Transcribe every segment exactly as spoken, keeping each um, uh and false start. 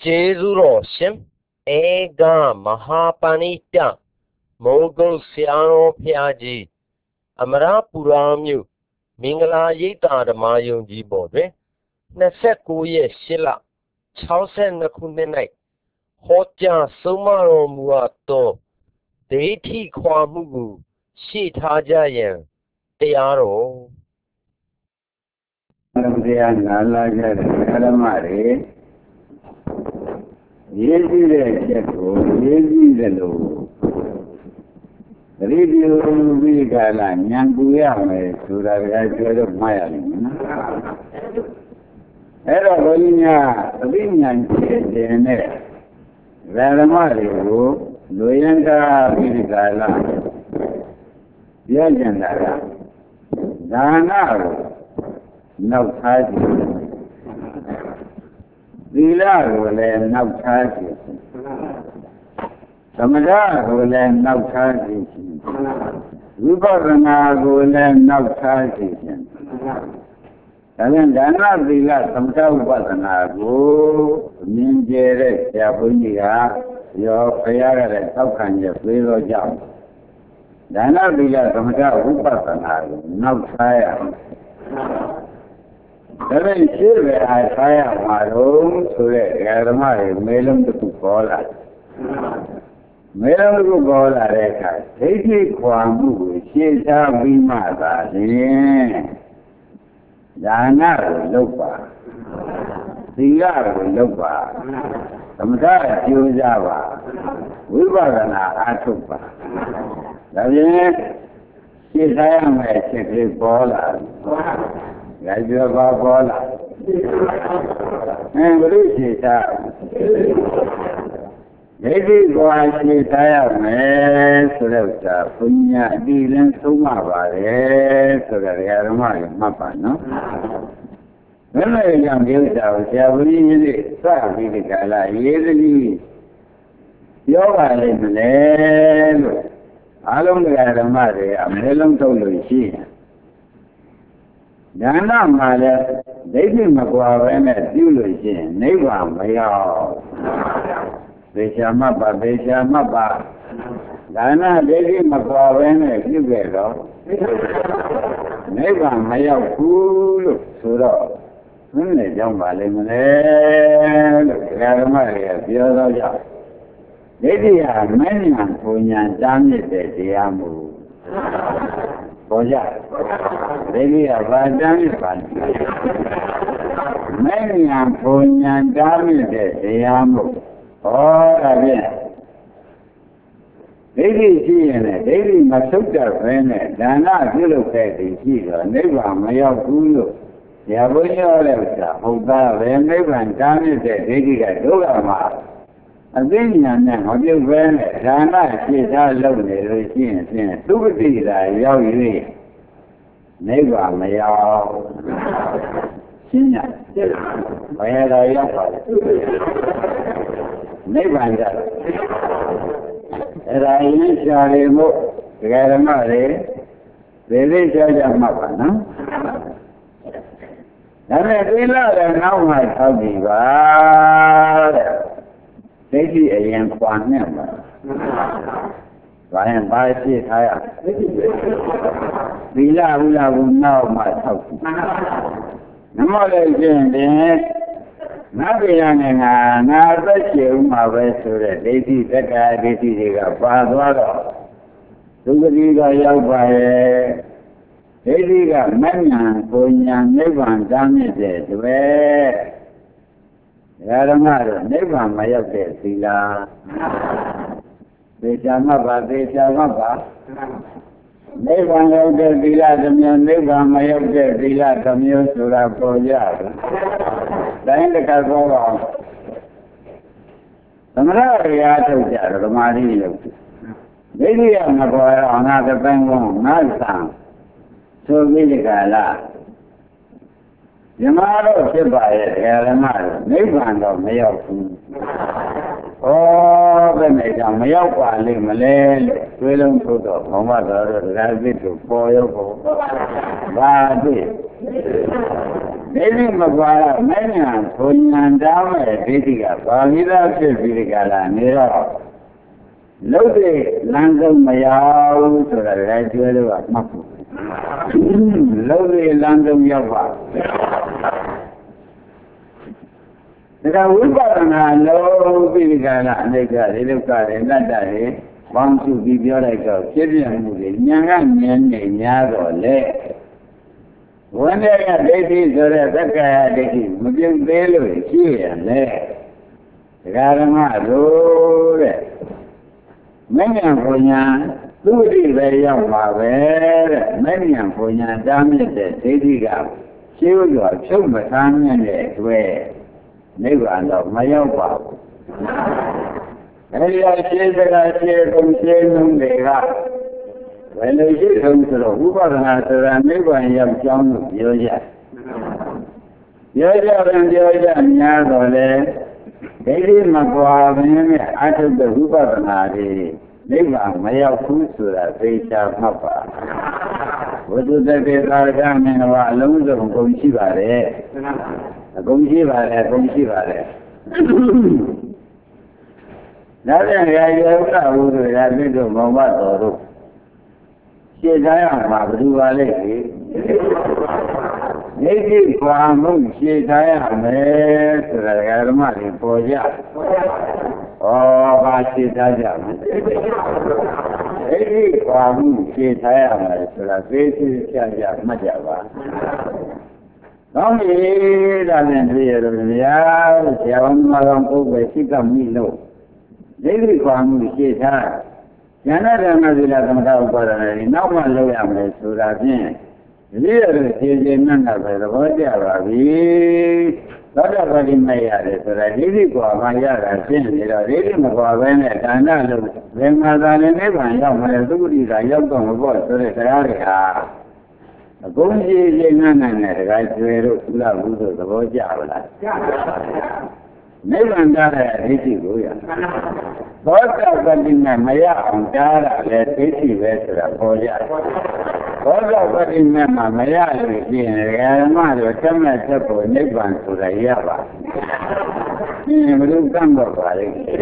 Jesuro Shim Ega Mahapanita Mogul Siano Piaji Amara Puramu Mingala Yita the Mayung Jibode Nasekuye Shilla Chausen Nakunenai Hoja Sumaro Muato Deiti Kwamugu Shitajayan Tearo Yezi de Checo, Yezi de Lo Radio Vigala, Yanguya, Sura of Mayalim. Era Bolina, Vinyan, Jene, Radamario, Loyanga Vigala, Yajandara, Danaro, Nautaji. Vila will not charge Samada will not charge Vipavana will not charge And then Dana Vila, Samta Upasana, go, Ninjere, Yapunia, your Payara, Tokanja, Vilo Jam. Dana Vila, Samta Upasana, not fire. Seven silver I fire my own so that Yaramari, Melum to Kukola. Melum to Kukola, Reka, take it Kwamu, she is our Bimata, Dana Lupa, Sigar Lupa, Samara Juzava, Vivagana Atupa. That is, she is I am a secret baller. Gajwa bola. And Bruce Maybe go and see Taya Mesrota, Punya, Dylan Sumava, so that they are my mapa, no? When I am guilty, I was really sorry, Gala, easily. Yoga in the Along the Aramari, a melon to Lucia. Dana Mala, they didn't go and at Dulusin, Neva, Mayo. Beshamapa, Beshamapa. Dana, they didn't go and at Dugero. Neva, Mayo, cool, Suro. When they don't value Maria, the other job. They are many and Punya, damn it, they are moved. Boja, really a Vajami Pan. Many am Punyan Damide, Yamu. Oh, again. Lady Gene, Lady Masuka Vene, Dana Gilopati, Giga, Neva, Maya Gulu, Yabuya Levta, Hoga, Veneva, and Damide, Lady Gadogama. A billion and a new Vene, Dana, she is all lovely, Regina, Subiti, Yawi. Neva, Maya. Sina, where are you? Neva, and I ain't sorry, Garamare, they didn't judge a mapa, no? And I feel that now my hobby, but they see a young one member. Ryan by sea higher. Villa will know my house. No more than Navian and another chill, my best to the lady that I did the father. To the Liga Yelba, Lady got Manyan, Punyan, Nevan, Damage, where Yaramara, Nevan, my update, Silla. Bechamaba, Bechamaba. Nevan of the Villa, the Nevan, my update, Villa, the Musura, Poja. Then the Carbo. The Malaria, the Maria. Lady on the boy on other Bengal, not sound. So Villicala. Yamaro Shibai, Yaramaro, Nevan of Mayo. Oh, the Mayo, Mayo, Malay, Willem Puto, Mama, Rabbit, Boyo, Badi. Maybe Magwara, many and Tony and Dama, Vedica, Pavida, Vedica, Nira. Lode, Lando Mayao, to the graduate of Mapu. Lode, Lando Yava. The Wubana, low Vedica, Nega, Iluka, and Nada, want to be your like a children, young and Yago, Le. One day a lady or a Zaka lady, Muslim Belu, she and there. Garama, Lord. Many of Punya, two days very young, many of Punya, damaged the city gap. She was a super time and a way. Never under my own. And I say that I say, don't say no, they are. When they get home to the Hoover and neighbor and young John, Yoja. Yoja and Yoja and Yardole, they did Magua, I took the Hoover and I neighbor, my food to that face of Papa. What do they get out of them in our loans of Gomshiva? A Gomshiva, a Gomshiva. Now then, I would have been to Mama. She died of Duale. Maybe Kwam, she died of the money for ya. Oh, she died of Maybe Kwam, she died of the faces of Majava. Only doesn't really have seven months over six of me. No. Maybe Kwam, she died. Canada Mazilla Kamaka, no one low am to that end. Here is none of the body. Not a body may have it, but I did it for my yard. I think it already for when I know. When Mother never young, my duties are young on the board, so that I a good is none and I write to love the body. Never and that I hate you. Both of them in Maya on Dara, let eighty vessels for ya. Both of them in Maya, and mother come at the Niban to the Yava. You come over.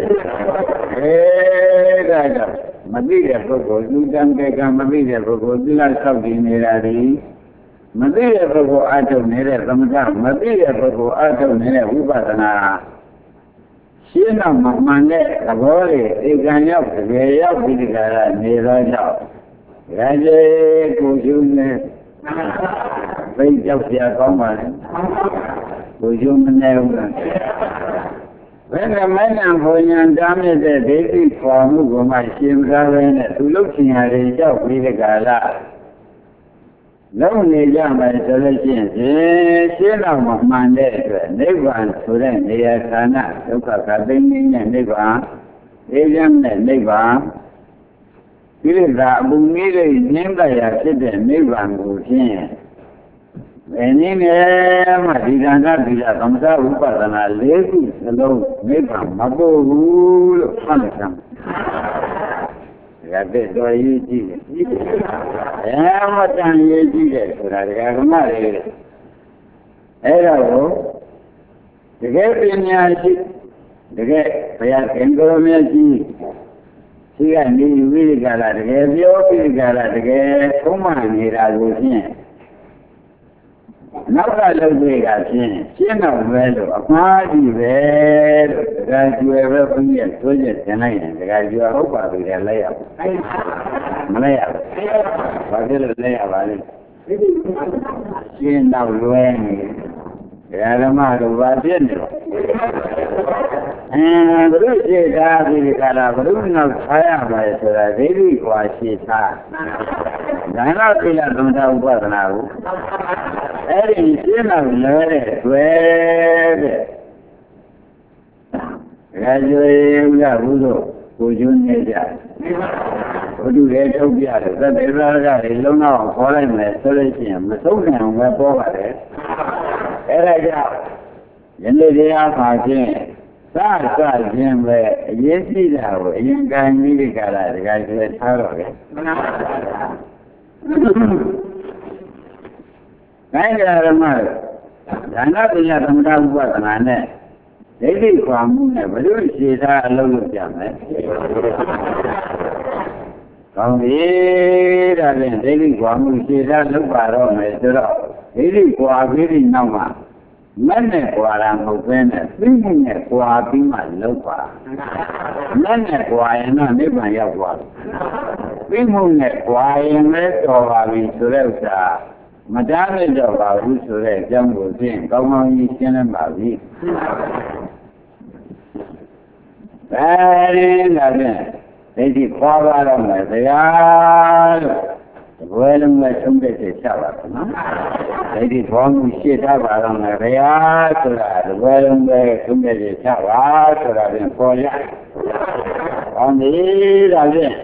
Eh, Madia Coco, you can take a Madia Coco, you like something near Madia Coco, I don't need it from down. Madia Coco, I don't need it. Ubana. She no Mamane, a boy, they can help the way up with the guy near out. Raja, Kujun, Wait up the common. Kujun never. When a man and boy and damage the baby form of my shim garden, looking at it up with the gala. No need my solutions. She no Mamane, never to them, they are cannot look at a baby and never. Asian and never. Pilza Bumire is named by a citizen, Nivan Gushin. And in Madina Villa Kamsa Upatana, ladies, hello, Nivan, Mabo, rule, Hansam. That is why you did it. Amatan you did it, but I got married. Hello, the gate in Yashi, the gate, we are in Goromiaji. She and me really got out of here, you got out of here, come on, here I was in. Now I love the guy, she knows well, a party well, that you ever bring your soldiers tonight, the guys you are hoping to lay up. Lay up. What will lay up? She knows well. Yarama was in and the Russian Gala, Bruno Fire, my baby was she had. I not feel like I'm down for now. Eddie, you know, learn where graduating Yabudo, who you need that. What do they tell you? That they rather don't know, following my solution, but so can we forward. Era in the day of our game, Sar Jim, yes, he now, you can really get out of the guy to the tower. Thank you very much. ဒါနပညာသမထဥပဒနာနဲ့ဒိဋ္ဌိကွာမှုနဲ့ဘယ်လိုရှင်းတာအလုပ်လုပ်ကြမလဲကောင်းပြီဒါဖြင့်ဒိဋ္ဌိကွာမှုရှင်းတာလုပ်ပါတော့မယ်ဆိုတော့ဒိဋ္ဌိကွာပြီးပြီးနောက်မှာမနဲ့ကွာတာမဟုတ်ဘဲနဲ့သိမှုနဲ့ကွာပြီးမှလုပ်ပါမနဲ့ကွာရင်တော့နိဗ္ဗာန်ရောက်သွားတယ်သိမှုနဲ့ကွာရင်လည်းတော်ပါပြီဆိုတဲ့ဥစ္စာမတားလိုက်တော့ပါဘူးဆိုတဲ့အကြောင်းကိုဖြင့်ကောင်းကောင်းကြီးရှင်းလင်းပါပြီအဲဒီကဖြင့်ဒိဋ္ဌိခွာပါတော့မယ်ဗျာလို့ဘယ်လိုမှသုံးတဲ့ချက်ချပါတော့နော်ဒိဋ္ဌိဘောမှုရှင်းထားပါတော့မယ်ဗျာဆိုတာဘယ်လိုမှသုံးတဲ့ချက်ချပါဆိုတာဖြင့်ပေါ်ရအောင်ဒီဒါဖြင့်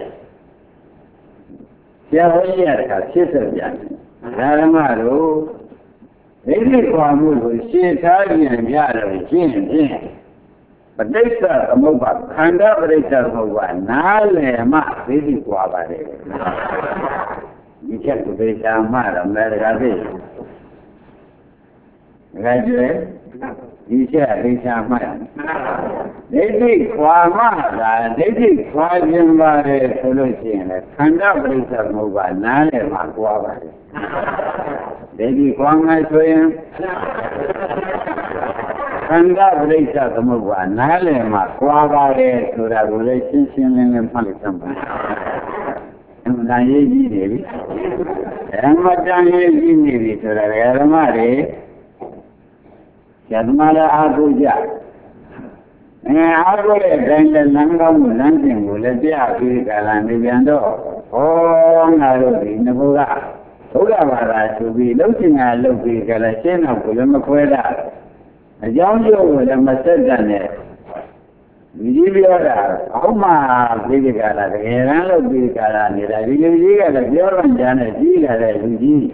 ဆရာတော်ကြီးကဖြစ်ဆက်ပြန်ဓမ္မတို့ဒိဋ္ဌိခွာမှုကိုရှင်းထားပြန်ကြတော့ရှင်းဖြင့်ပဋိစ္စသမုပ္ပါခန္ဓာပဋိစ္စသမုပ္ပါနားလည်မှဒိဋ္ဌိခွာပါတယ်ဒီချက်ကိုသိချာမှတော့မယ်တကားသိတကားကျွဲဒီချက်သိချာမှဒိဋ္ဌိခွာမှသာဒိဋ္ဌိခွာခြင်းပါတယ်ဆိုလို့ရှိရင်လည်းခန္ဓာပဋိစ္စသမုပ္ပါနားလည်မှခွာပါတယ်ဒိဋ္ဌိခွာမှဆိုရင်ခန္ဓာပရိစ္ဆသမုပ္ပါနားလည်မှာကြွားပါတယ်ဆိုတာကိုလည်းရှင်းရှင်းလင်းလင်းမှတ်လိုက်သမ်းပါအမှန်တရားရေးကြည့်နေပြီဓမ္မတန်ရေးကြည့်နေပြီဆိုတာဓမ္မတွေဓမ္မလည်းအားကိုးကြအဲအားကိုးတဲ့အတိုင်းလည်းလမ်းကောင်းမှုလမ်းစဉ်ကိုလည်းပြပြီးကြလာနေပြန်တော့ဟောငါတို့ဒီငဘုရားဘုရားဘာသာဆိုပြီးလှုပ်ရှင်ကလှုပ်ပြီးကြလာရှင်းတော့ကိုလည်းမခွဲတာအကြောင်းကျိုးကိုလည်းမဆက်တတ်နဲ့ဒီကြီးပြောတာအောက်မှာပြေးကြတာတကယ်တမ်းလို့ပြေးကြတာနေတာဒီလူကြီးကလည်းပြောတော့ကြတယ်ကြီးလာတဲ့လူကြီး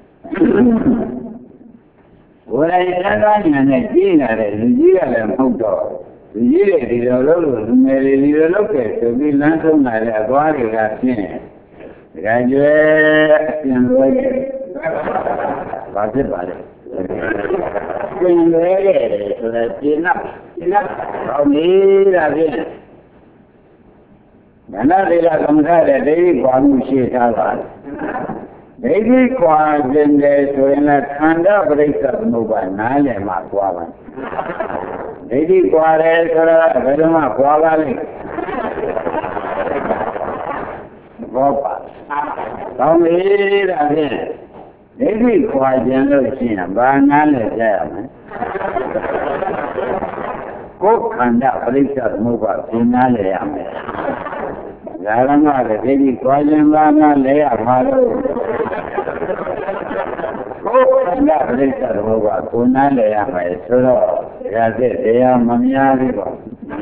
ဘုရားရဲ့သံဃာညာနဲ့ကြီးလာတဲ့လူကြီးကလည်းမဟုတ်တော့လူကြီးတွေဒီလိုလုပ်လို့လူငယ်တွေဒီလိုလုပ်ခဲ့ဆိုပြီးလမ်းဆုံးလာတဲ့အသွားတွေကဖြင့်တကယ်ကျွဲပြန်လို့ဘာဖြစ်ပါလဲပြင်လဲခဲ့တယ်ဆိုတော့ပြင်းတော့ပြင်းတော့ဟောနေတာဖြင့်မနတိကကမ္မထတဲ့ဒိဋ္ဌိကွာမှုရှိထားပါဒိဋ္ဌိကွာခြင်းတယ်ဆိုရင်လည်းခန္ဓာပရိစ္ဆေသမုပ္ပါနားလည်မှကွာပါဒိဋ္ဌိကွာတယ်ဆိုတော့ဘယ်လိုမှကွာပါလိမ့်ဘောပါကောင်းပြီဒါဖြင့်ဒိဋ္ဌိခွာခြင်းလို့ရှိရင်ဘာနားလဲကြရမလဲကိုယ်ခန္ဓာပရိစ္ဆေသမုပ္ပါသိနားလဲရမယ်ဒါကမှလည်းဒိဋ္ဌိခွာခြင်းဘာနားလဲရမှာလို့ကိုယ်ခန္ဓာပရိစ္ဆေသမုပ္ပါကိုနားလဲရမယ်ဆိုတော့ဒါစစ်တရားမများဘူးပေါ့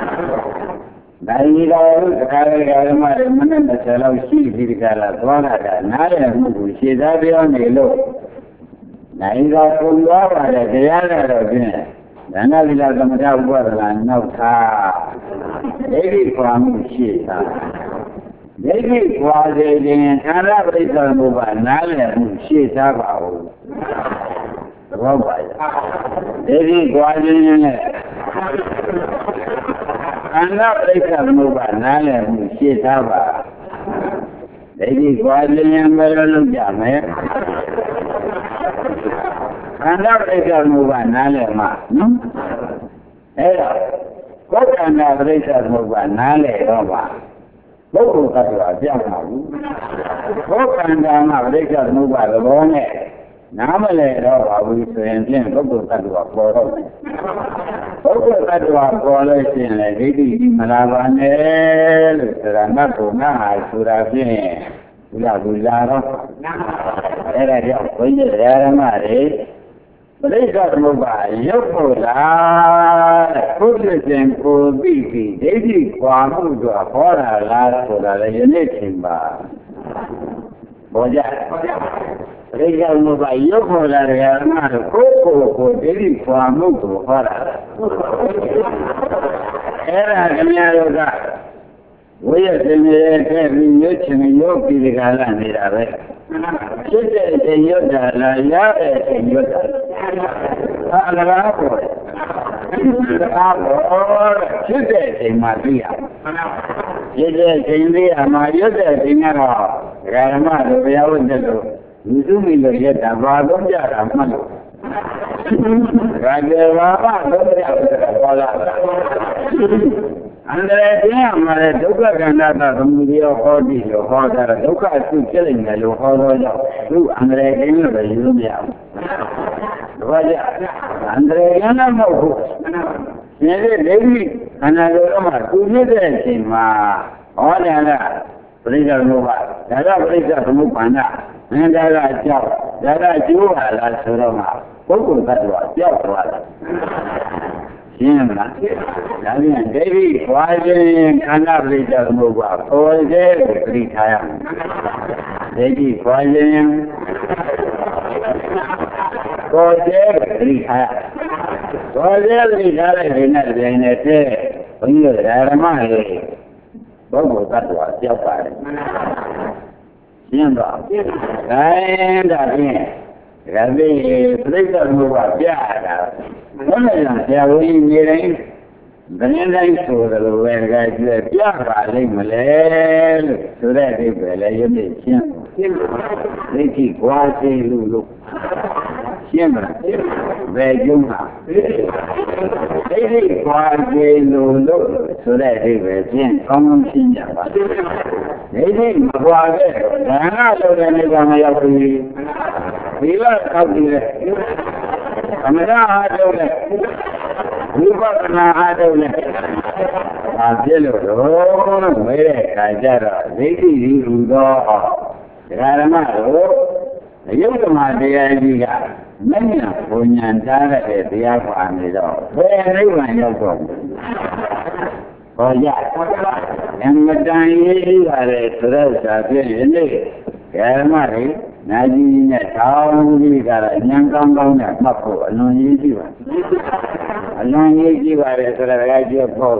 နိုင်တော်လို့တခါတည်းကမှမနဲ့တစ်ဆယ်လောက်ရှိပြီးဒီကလာသွားတာကနားရမှုကိုရှင်းသားပြောနေလို့နိုင်တော်ပုံသွားပါတယ်တရားတော်ဖြင့်ဒါနသီလသမထဥပဒနာနောက်ထားဒိဋ္ဌိခွာမှုရှိတာဒိဋ္ဌိခွာစေခြင်းခန္ဓာပရိစ္ဆေဘုရားနားလည်မှုရှိသားပါဦးသဘောပါရဲ့ဒိဋ္ဌိခွာခြင်းနဲ့ခန္ဓာပရိစ္ဆေသမုပ္ပါနားလည်မှုရှိသားပါဒိဋ္ဌိခွာခြင်းဘယ်လိုလုပ်ကြမလဲခန္ဓာပရိစ္ဆေသမုပ္ပါနားလည်မှနော်အဲ့တော့ကိုယ်ခန္ဓာပရိစ္ဆေသမုပ္ပါနားလည်တော့ပါပုဂ္ဂိုလ်ကတော့အပြောင်းပါဘူးကိုယ်ခန္ဓာမှာပရိစ္ဆေသမုပ္ပါသဘောနဲ့နားမလဲတော့ပါဘူးဆိုရင်ဖြင့်ပုဂ္ဂိုလ်သတ္တဝါပေါ်တော့တယ်ပုဂ္ဂိုလ်သတ္တဝါပေါ်လို့ရှိရင်လည်းဒိဋ္ဌိမလာပါနဲ့လို့ဆိုတာငါ့ကိုငါ့ဟာဆိုတာဖြင့်ဘုရားဘုရားတော့အဲ့ဒါကြောင့်ဘုန်းကြီးဓမ္မတွေပရိစ္ဆေသမုပ္ပါရုပ်ဖို့လားပုဂ္ဂိုလ်ချင်းကိုသိပြီးဒိဋ္ဌိကွာမှုတို့ဟောတာလားဆိုတာလည်းယနေ့ထင်ပါဘောကြပရိစ္ဆေသမုပ္ပါရုပ်ဖို့လားဓမ္မတို့ကိုယ်ကိုယ်ကိုဒိဋ္ဌိကွာမှုကိုဟောတာအဲ့ဒါခင်ဗျားတို့ကဝိရစင်ရဲ့ခဲ့ပြီးရွတ်ချင်ရုပ်ပြီးဒီကလာနေတာပဲဖြစ်တဲ့အချိန်ရွတ်တာလားရတဲ့အချိန်ရွတ်တာ Allah ko Allahဖြစ်တဲ့အချိန်မှာသိရဖြစ်တဲ့အချိန်လေးအမှာရွတ်တဲ့အချိန်ကတော့ဓမ္မတို့ဘုရားဝတ်တဲ့လို့လူစုမိလို့ရက်တာဘာတော့ကြတာမှတ်လို့ဒါကြပါပါတော့ရပါလားအန္တရာယ်တရားမှာလည်းဒုက္ခကန္တာသသမုဒိယဟောတိလို့ဟောတာဒုက္ခအစုဖြစ်နေတယ်လို့ဟောတော့ကြောင့်သူအန္တရာယ်ကင်းလို့လည်းယူမရဘူးဘာကြအန္တရာယ်ကင်းတော့မဟုတ်ဘူးဒီနေ့ဒိဋ္ဌိခန္ဓာကိုယ်မှာသူဖြစ်တဲ့အချိန်မှာဟောတယ်လားပရိစ္ဆေသမုပ္ပါဒါကပရိစ္ဆေသမုပ္ပါဒမင်းဒါကအကြောက်ဒါကအကျိုးပါလားဆိုတော့မှပုဂ္ဂိုလ်တ attva ကြောက်သွားတယ်ရှင်းမလားဒါပြန်ဒိဋ္ဌိခွာခြင်းခန္ဓာပရိစ္ဆေသမုပ္ပါပေါ်စေကိုပြိထားရမယ်ဒိဋ္ဌိခွာခြင်းပေါ်စေကိုပြိထားရပေါ်စေပြိထားတဲ့ဒီနဲ့ပြင်နေတဲ့ဘုန်းကြီးတို့ဓမ္မတွေပုဂ္ဂိုလ်တ attva ကြောက်ပါတယ်ရှင်းတော့ဒါရင်ဒါဖြင့်ဒါဖြင့်ပြိဿမှုကပြရတာဘုရားဆရာဘုန်းကြီးနေတိုင်းဘယ်နည်းတိုင်းဆိုတယ်လို့ပဲတကယ်ကြည့်ပြပါလိမ့်မလဲလို့ဆိုတဲ့အဓိပ္ပာယ်လည်းရုပ်သိရှင်းဒိဋ္ဌိကွာစီလို့လို့ရှင်းမလားဘယ်ကျုံးလားဒိဋ္ဌိကွာစီလို့လို့ဆိုတဲ့အဓိပ္ပာယ်ရှင်းကောင်းကောင်းရှင်းကြပါဒိဋ္ဌိမကွာခဲ့ဒါနလို့တဲ့နေကမရောက်ဘူးဒီကကောက်ပြီးတယ်အမရအားထုတ်တယ်ဝိပဿနာအားထုတ်တယ်ဒါဖြစ်လို့တော့မဲတဲ့ခါကျတော့ဒိဋ္ဌိဒီဟူသောဒကာဓမ္မတို့အယုဒ္ဓမတရားကြီးကမဉ္ဇဉ်ဘုံဉာဏ်ထားတဲ့တရားပါနေတော့ဘယ်နိဗ္ဗာန်ရောက်တော့ဟောရအမတန်ရေးကြီးပါတယ်ဆိုတော့ဒါဖြစ်ရင်လေဓမ္မတွေနာကြီးနဲ့တောင်းပြီးကြတာဉာဏ်ကောင်းကောင်းနဲ့မှတ်ဖို့အလွန်ကြီးကြီးပါအလွန်ကြီးကြီးပါတယ်ဆိုတော့ဒါကြည့်ဖို့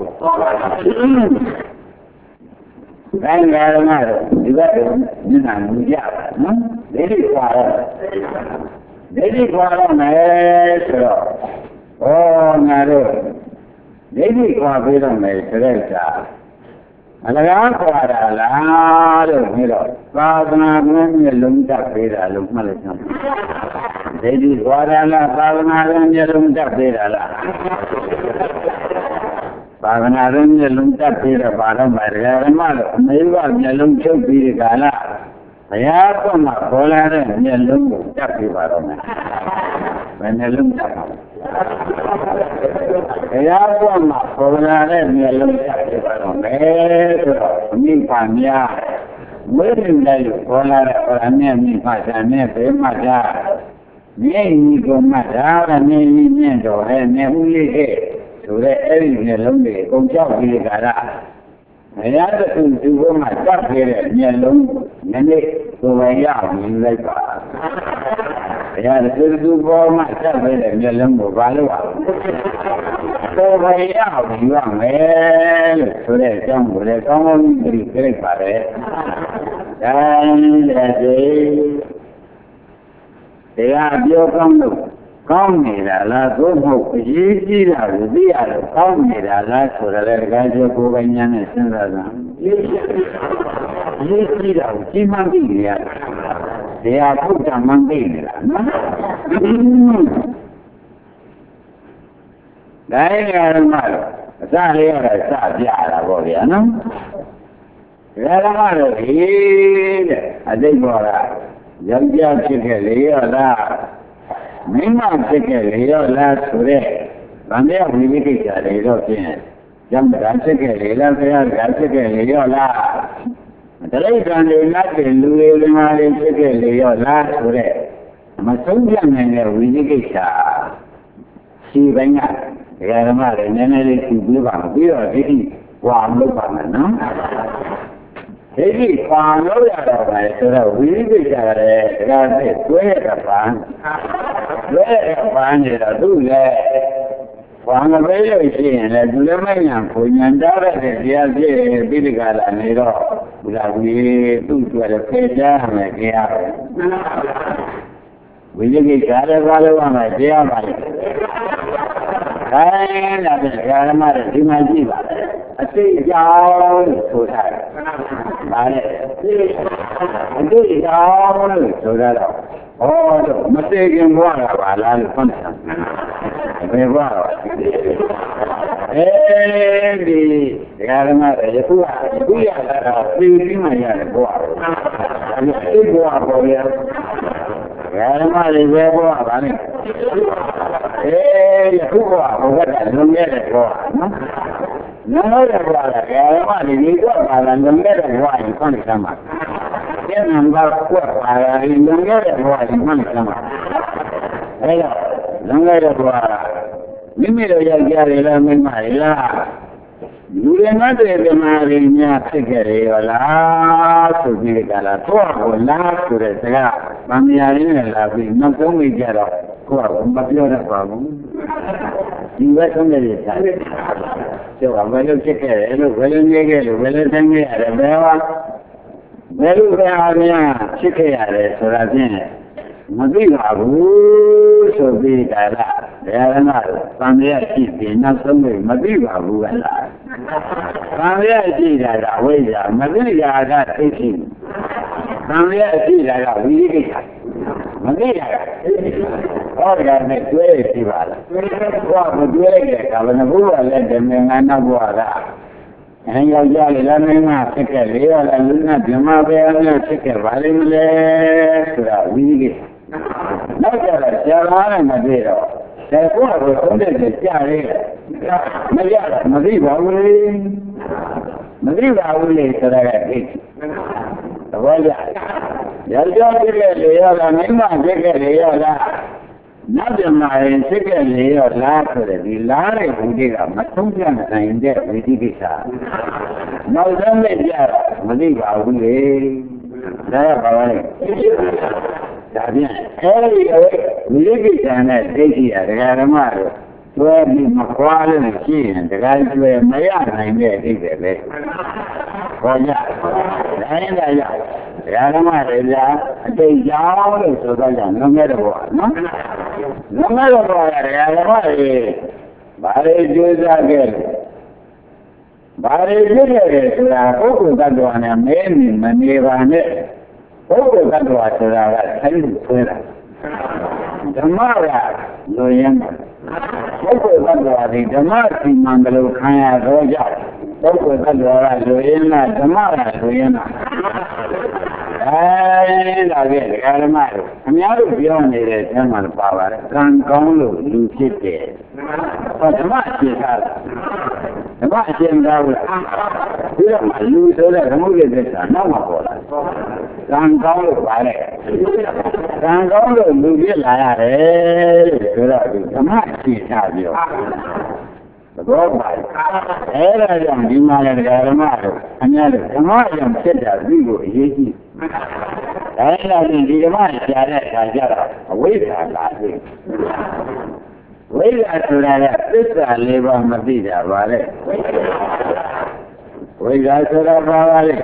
ဘယ်ငါရမတော့ဒီဘက်မျက်နှာမူကြပါနော်ဒိဋ္ဌိခွာတော့ဒိဋ္ဌိခွာတော့မယ်ဆိုတော့ဩငါတို့ဒိဋ္ဌိခွာပြီးတော့မယ်ဆိုတဲ့အခါအလကားခွာတာလားလို့ပြီးတော့သာသနာ့ဘုန်းကြီးလုံးတက်ပေးတာလို့မှတ်လိုက်တော့ဒိဋ္ဌိခွာတာလားသာသနာ့ဘုန်းကြီးလုံးတက်ပေးတာလားသာသနာ့ဘုန်းကြီးလုံးတက်ပေးတော့ဘာလို့လဲဓမ္မလို့အမေကမျက်လုံးချုပ်ပြီးဒီကလာဘုရားကမှခေါ်လာတဲ့မျက်လုံးကိုတက်ပေးပါတော့မယ်ဘယ်နှလုံးတက်ပါဘုရားကမှခေါ်လာတဲ့မျက်လုံးတက်ပေးပါတော့မယ်ဆိုတော့အမိဖာများဝိရိယနဲ့ခေါ်လာတဲ့ဗရမေမိဖာဆံနဲ့ဘယ်မှာကြာမြေကြီးကမှဒါရနေကြီးမြင့်တော်ဟဲ့နေဦးလေးဟဲ့ဆိုတဲ့အဲ့ဒီမျက်လုံးတွေအကုန်ကြောက်ပြီးကြတာဘုရားတူသူကမှတတ်ခဲ့တဲ့မျက်လုံးနည်းနည်းကိုယ်ဝင်ရအောင်လိုက်ပါဘုရားတူသူပေါ်မှာတတ်ခဲ့တဲ့မျက်လုံးကိုဘာလို့အောင်ကိုယ်ဝင်ရအောင်ယူရမယ်လို့ဆိုတဲ့အကြောင်းကိုလည်းကောင်းကောင်းသိကြိပါတယ်ဒါနဲ့တရားပြောကောင်းလို့ကောင်းနေတာလားသို့မဟုတ်အရေးကြီးတာကိုသိရတော့ကောင်းနေတာလားဆိုတော့လည်းတကယ်ဆိုကိုယ်ပိုင်ဉာဏ်နဲ့စဉ်းစားတာအရေးကြီးတာကိုကြီးမှန်းသိနေရတယ်တရားထုတ်တာမှန်းသိနေတာနော်ဒါရင်ကတော့မှအစလေးရတာစပြတာပေါ့ဗျာနော်ဒါကမှတော့ဟေးတဲ့အတိတ်ဘောကယောက်ျားဖြစ်ခဲ့လေရောလားမင်းမဖြစ်ခဲ့လေရောလားဆိုတဲ့ဗန္ဓယဝိဝိကိစ္စတွေတော့ဖြင့်ကျမ်းစာဖြစ်ခဲ့လေလားဘုရားကဖြစ်ခဲ့လေရောလားတရိစ္ဆာန်တွေလက်တွေလူတွေလူမာတွေဖြစ်ခဲ့လေရောလားဆိုတဲ့မဆုံးပြနိုင်တဲ့ဝိဝိကိစ္စရှိပိုင်းကဒကာဓမ္မတွေနည်းနည်းလေးသိပြီးပါပြီးတော့ဒီဒီဝါမလုပ်ပါနဲ့နော်ဒီဒီခွာလို့ရတော့ပဲဆိုတော့ဝိဝိကိစ္စလည်းဒကာနဲ့တွဲရတာပါတွဲရပါနေတော့သူလည်းဘာမပေးလို့ရှိရင်လည်းသူလည်းမညာဘုံညာတားတဲ့တရားပြည့်ပြီးဒီကလာနေတော့ဘုရားကြီးသူ့အတွက်လည်းဖေးကြမယ်တရားပဲဝိဇ္ဇကိကာရဘာလို့မှတရားပါလေခိုင်းလာတဲ့ဓမ္မတွေဒီမှာကြည့်ပါအစိတ်ကြောင်းဆိုထားတယ်ဒါနဲ့အစိတ်ကြောင်းလို့ဆိုကြတော့ဟောတော့မသိခင်ဘွားတာပါလားလို့ဖွင့်တယ်ဘယ်ဘွားတော့အဲဒီဓမ္မတွေယခုကခုရတာကပြည်ပြီးမှရတယ်ဘွားအဲဒီစိတ်ဘွားပေါ်ရဓမ္မတွေပဲဘွားပါလေအဲယခုဘွားဘုရားကလုံးရတဲ့ဘွားနော်လုံးရတဲ့ဘွားကဓမ္မတွေဒီတော့ပါလာလုံးရတဲ့ဘွားကိုဖွင့်တယ်မှာကျန်နံပါတ်ကွက်ပါလာလုံးရတဲ့ဘွားကိုဖွင့်တယ်မှာအဲဒါလုံးရတဲ့ဘွားမိမိတို့ယောက်ျားတွေလားမိန်းမတွေလားလူတွေမတဲ့ဓမ္မတွေများဖြစ်ကြတယ်ရောလားဆိုပြီးကြလားကိုယ့်ကိုလားဆိုတဲ့စကားမမြင်ရင်းနဲ့လာပြီးနောက်ဆုံးမိကြတော့ကိုယ့်ကိုမပြောတတ်ပါဘူးဒီဘက်ဆုံးနေတယ်ဆက်ကျော်ဘယ်လိုဖြစ်ခဲ့တယ်လို့ဘယ်လိုနေခဲ့လို့ဘယ်လိုသိခဲ့ရတယ်ဘယ်ဟာဘယ်လိုပဲအားဖြင့်ဖြစ်ခဲ့ရတယ်ဆိုတာဖြင့်မသိပါဘူးဆိုပြီးကြလားဘယ်ရနာသံဃာရှိပြီးနောက်ဆုံးလို့မသိပါဘူးကလားသံဃာရှိတာကဝိဇ္ဇာမသိတာကသိရှိသံဃာရှိတာကဝိရိကိစ္စမသိတာကဟောဒီကနေ့တွေ့ရရှိပါလားဘုရားမတွေ့ရတဲ့အခါဘယ်နှဘုရားလည်းတမင်ငါနောက်ဘုရားကအဲယောက်ျားလေးလည်းမင်းမဖြစ်ခဲ့လေရလည်းလူနဲ့ဓမ္မပဲအများဖြစ်ခဲ့ပါလိမ့်မလဲဆိုတာဝိရိကိစ္စနောက်ကြတော့ဆရာတော်နဲ့မတွေ့တော့ဒါကိုယ်ကိုသုံးတဲ့ကြားရဲမရမသိပါဘူးလေမသိပါဘူးလေဆိုတာကသိသဘောကျယောက်ျားဖြစ်ခဲ့လေရလားမိန်းမဖြစ်ခဲ့လေရလားနတ်မြမာရင်ဖြစ်ခဲ့လေရလားဆိုတဲ့ဒီလားတဲ့ဘုရားကမသုံးပြနိုင်တဲ့ဝိသိကိစ္စနောက်ဆုံးနဲ့ကြားမသိပါဘူးလေဒါကဘာလဲဒါဖြင့်အဲဒီဝိရိကိစ္စနဲ့ဒိဋ္ဌိရဒကာဓမ္မတို့တွဲပြီးမခွာလို့ရှိရင်ဒကာကျွဲမရနိုင်တဲ့အိဗယ်ပဲဟောကြဒါရင်လည်းရဒကာဓမ္မတွေကအတိတ်ကြောင်းလို့ဆိုတော့ကြောင့်လုံးခဲ့တဲ့ဘဝနော်လုံးခဲ့တဲ့ဘဝကဒကာဓမ္မတွေဘာတွေကြိုးစားခဲ့လဲဘာတွေဖြစ်ခဲ့တယ်ဆိုတာပုဂ္ဂိုလ်တ attva နဲ့မဲနေမနေပါနဲ့ပုဂ္ဂိုလ်တ attva ဆိုတာကဆိုင်လို့ဆွဲတာဓမ္မကလိုရင်းပုဂ္ဂိုလ်တ attva ဒီဓမ္မစီမံကလေးခံရတော့ကြောင့်ပုဂ္ဂိုလ်တ attva ကလိုရင်းလားဓမ္မကလိုရင်းလားအဲဒါကဒကာဓမ္မတို့အများတို့ပြောနေတဲ့အထဲမှာပါပါတယ်ကံကောင်းလို့လူဖြစ်တယ်ဟောဓမ္မရှင်းတာဓမ္မရှင်းတာဘူးလားဒီတော့လူဆိုတဲ့ဓမ္မရဲ့သစ္စာနောက်မှပေါ်လာကံကောင်းလို့ပါလေကံကောင်းလို့လူဖြစ်လာရတယ်ဆိုတော့ဒီဓမ္မရှင်းတာပြောသဘောပါအဲ့ဒါကြောင့်ဒီမှာလည်းဓမ္မတို့အများတို့ဓမ္မကြောင့်ဖြစ်တာဒီကိုအရေးကြီးဒါလည်းဒီဓမ္မရှားတဲ့အခါကျတော့အဝိဇ္ဇာလာပြီဝိဇ္ဇာဆိုတာကသစ္စာလေးပါးမသိတာပါလေဝိဇ္ဇာဆိုတာပါပါလေ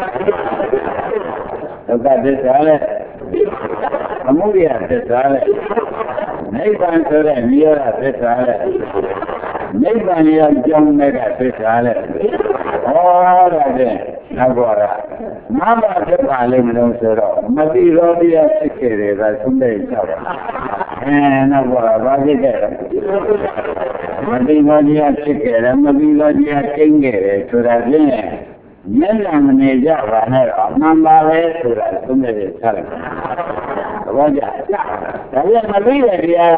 ဒုက္ခသစ္စာလေအမှုရသစ္စာလေနိဗ္ဗာန်ဆိုတဲ့နိရောဓသစ္စာလေနိဗ္ဗာန်ရဲ့ကြောင်းနဲ့ကသစ္စာလေဟောတာတဲ့နောက်တော့မမဖြစ်ပါလိမ့်မလို့ဆိုတော့မတိရောတရားဖြစ်ခဲ့တယ်ကသုံးတဲ့ကြောက်တယ်အဲနောက်တော့ဘာဖြစ်ခဲ့လဲမတိရောတရားဖြစ်ခဲ့တယ်မတိရောတရားကျင်းခဲ့တယ်ဆိုတာဖြင့်မျက်နှာမနေကြပါနဲ့တော့မှန်ပါပဲဆိုတာသုံးတဲ့ဆက်လိုက်သဘောကျဒါပြန်မသိတဲ့တရား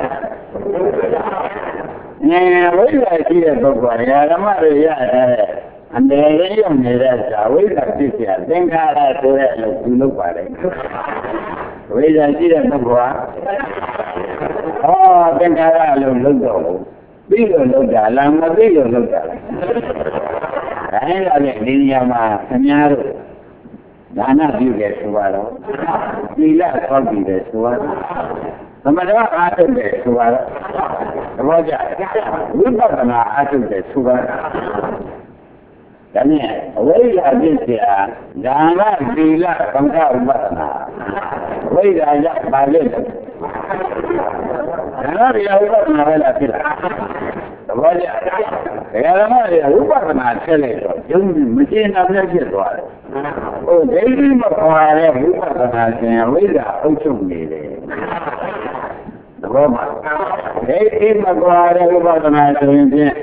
ငယ်ဝိဇ္ဇာရှိတဲ့ပုဂ္ဂိုလ်ကဓမ္မတွေရတဲ့အန္တရာယ်ရောက်နေတဲ့ဇာဝိဇ္ဇာဖြစ်เสียသင်္ခါရဆိုတဲ့အလုပ်ပြုလုပ်ပါလေဝိဇ္ဇာရှိတဲ့ပုဂ္ဂိုလ်ကဟောသင်္ခါရအလုပ်လုပ်တော့ပြီးလို့လုပ်တာလားမပြီးလို့လုပ်တာလားဒါနဲ့လည်းဒီနေရာမှာခင်ဗျားတို့ဒါနပြုတယ်ဆိုတော့သီလဆောက်ပြီးတယ်ဆိုတော့သမထအားထုတ်တယ်ဆိုတော့သဘောကျဝိပဿနာအားထုတ်တယ်ဆိုတော့ဒါနဲ့အဝိဇ္ဇာဖြစ်เสียဒါနသီလသံဃာဥပဒနာဝိဇ္ဇာရပါလေဒါတော့ဒီဥပဒနာပဲလားဖြစ်လားသဘောကျဒကာဓမ္မတွေကဥပဒနာဆက်လိုက်တော့ယုံမရှင်းတာလည်းဖြစ်သွားတယ်ဟိုဒိဋ္ဌိမခေါ်ရတဲ့ဥပဒနာရှင်ဝိဇ္ဇာအုပ်ချုပ်နေတယ်သဘောမှာဒိဋ္ဌိမခေါ်ရတဲ့ဥပဒနာဆိုရင်ဖြင့်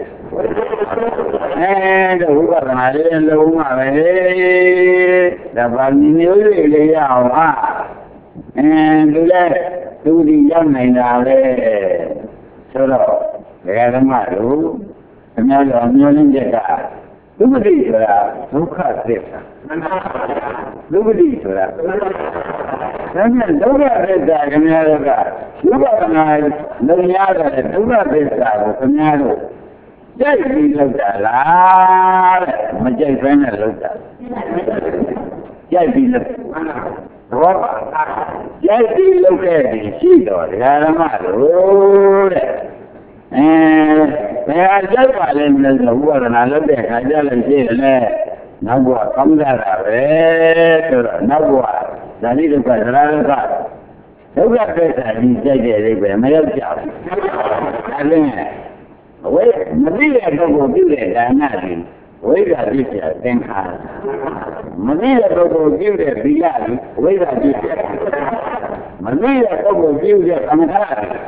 အဲဒီဥပဒနာလေးလုံးဝပဲဒါပါမျိုးလေးလေးရအောင်ဟာအင်းသူလည်းသူဒီရောက်နေတာပဲဆိုတော့ဒကာဓမ္မတို့အများကြီးအမျိုးရင်းချက်ကဒုက္ခတိဆိုတာဒုက္ခသစ္စာဒုက္ခတိဆိုတာဒါနဲ့ဒုက္ခသစ္စာခင်ဗျားတို့ကဥပဒနာလုံရတဲ့ဒုက္ခသစ္စာကိုခင်ဗျားတို့ကြိုက်ပြီးလောက်တာလားတဲ့မကြိုက်ဘဲနဲ့လောက်တာကြိုက်ပြီးလောက်ဘောကြိုက်ပြီးလောက်တဲ့ဒီရှိတော့ဒကာဓမ္မတို့တဲ့အဲဘယ်အကြိုက်ပါလဲလဲဆိုဥပဒနာလောက်တဲ့ခါကြလို့ရှိရင်လည်းနောက်ဘဝကောင်းကြတာပဲဆိုတော့နောက်ဘဝဇာတိဒုက္ခသရဒုက္ခဒုက္ခသစ္စာကြီးကြိုက်တဲ့အိဗယ်မရောက်ကြဘူးအဲလင်းဝိမသိတဲ့ပုဂ္ဂိုလ်ပြုတဲ့ဒါနတွေဝိဇ္ဇာပြည့်တဲ့သင်္ခါရမသိတဲ့ပုဂ္ဂိုလ်ပြုတဲ့သီလတွေဝိဇ္ဇာပြည့်တဲ့မသိတဲ့ပုဂ္ဂိုလ်ပြုတဲ့သမထ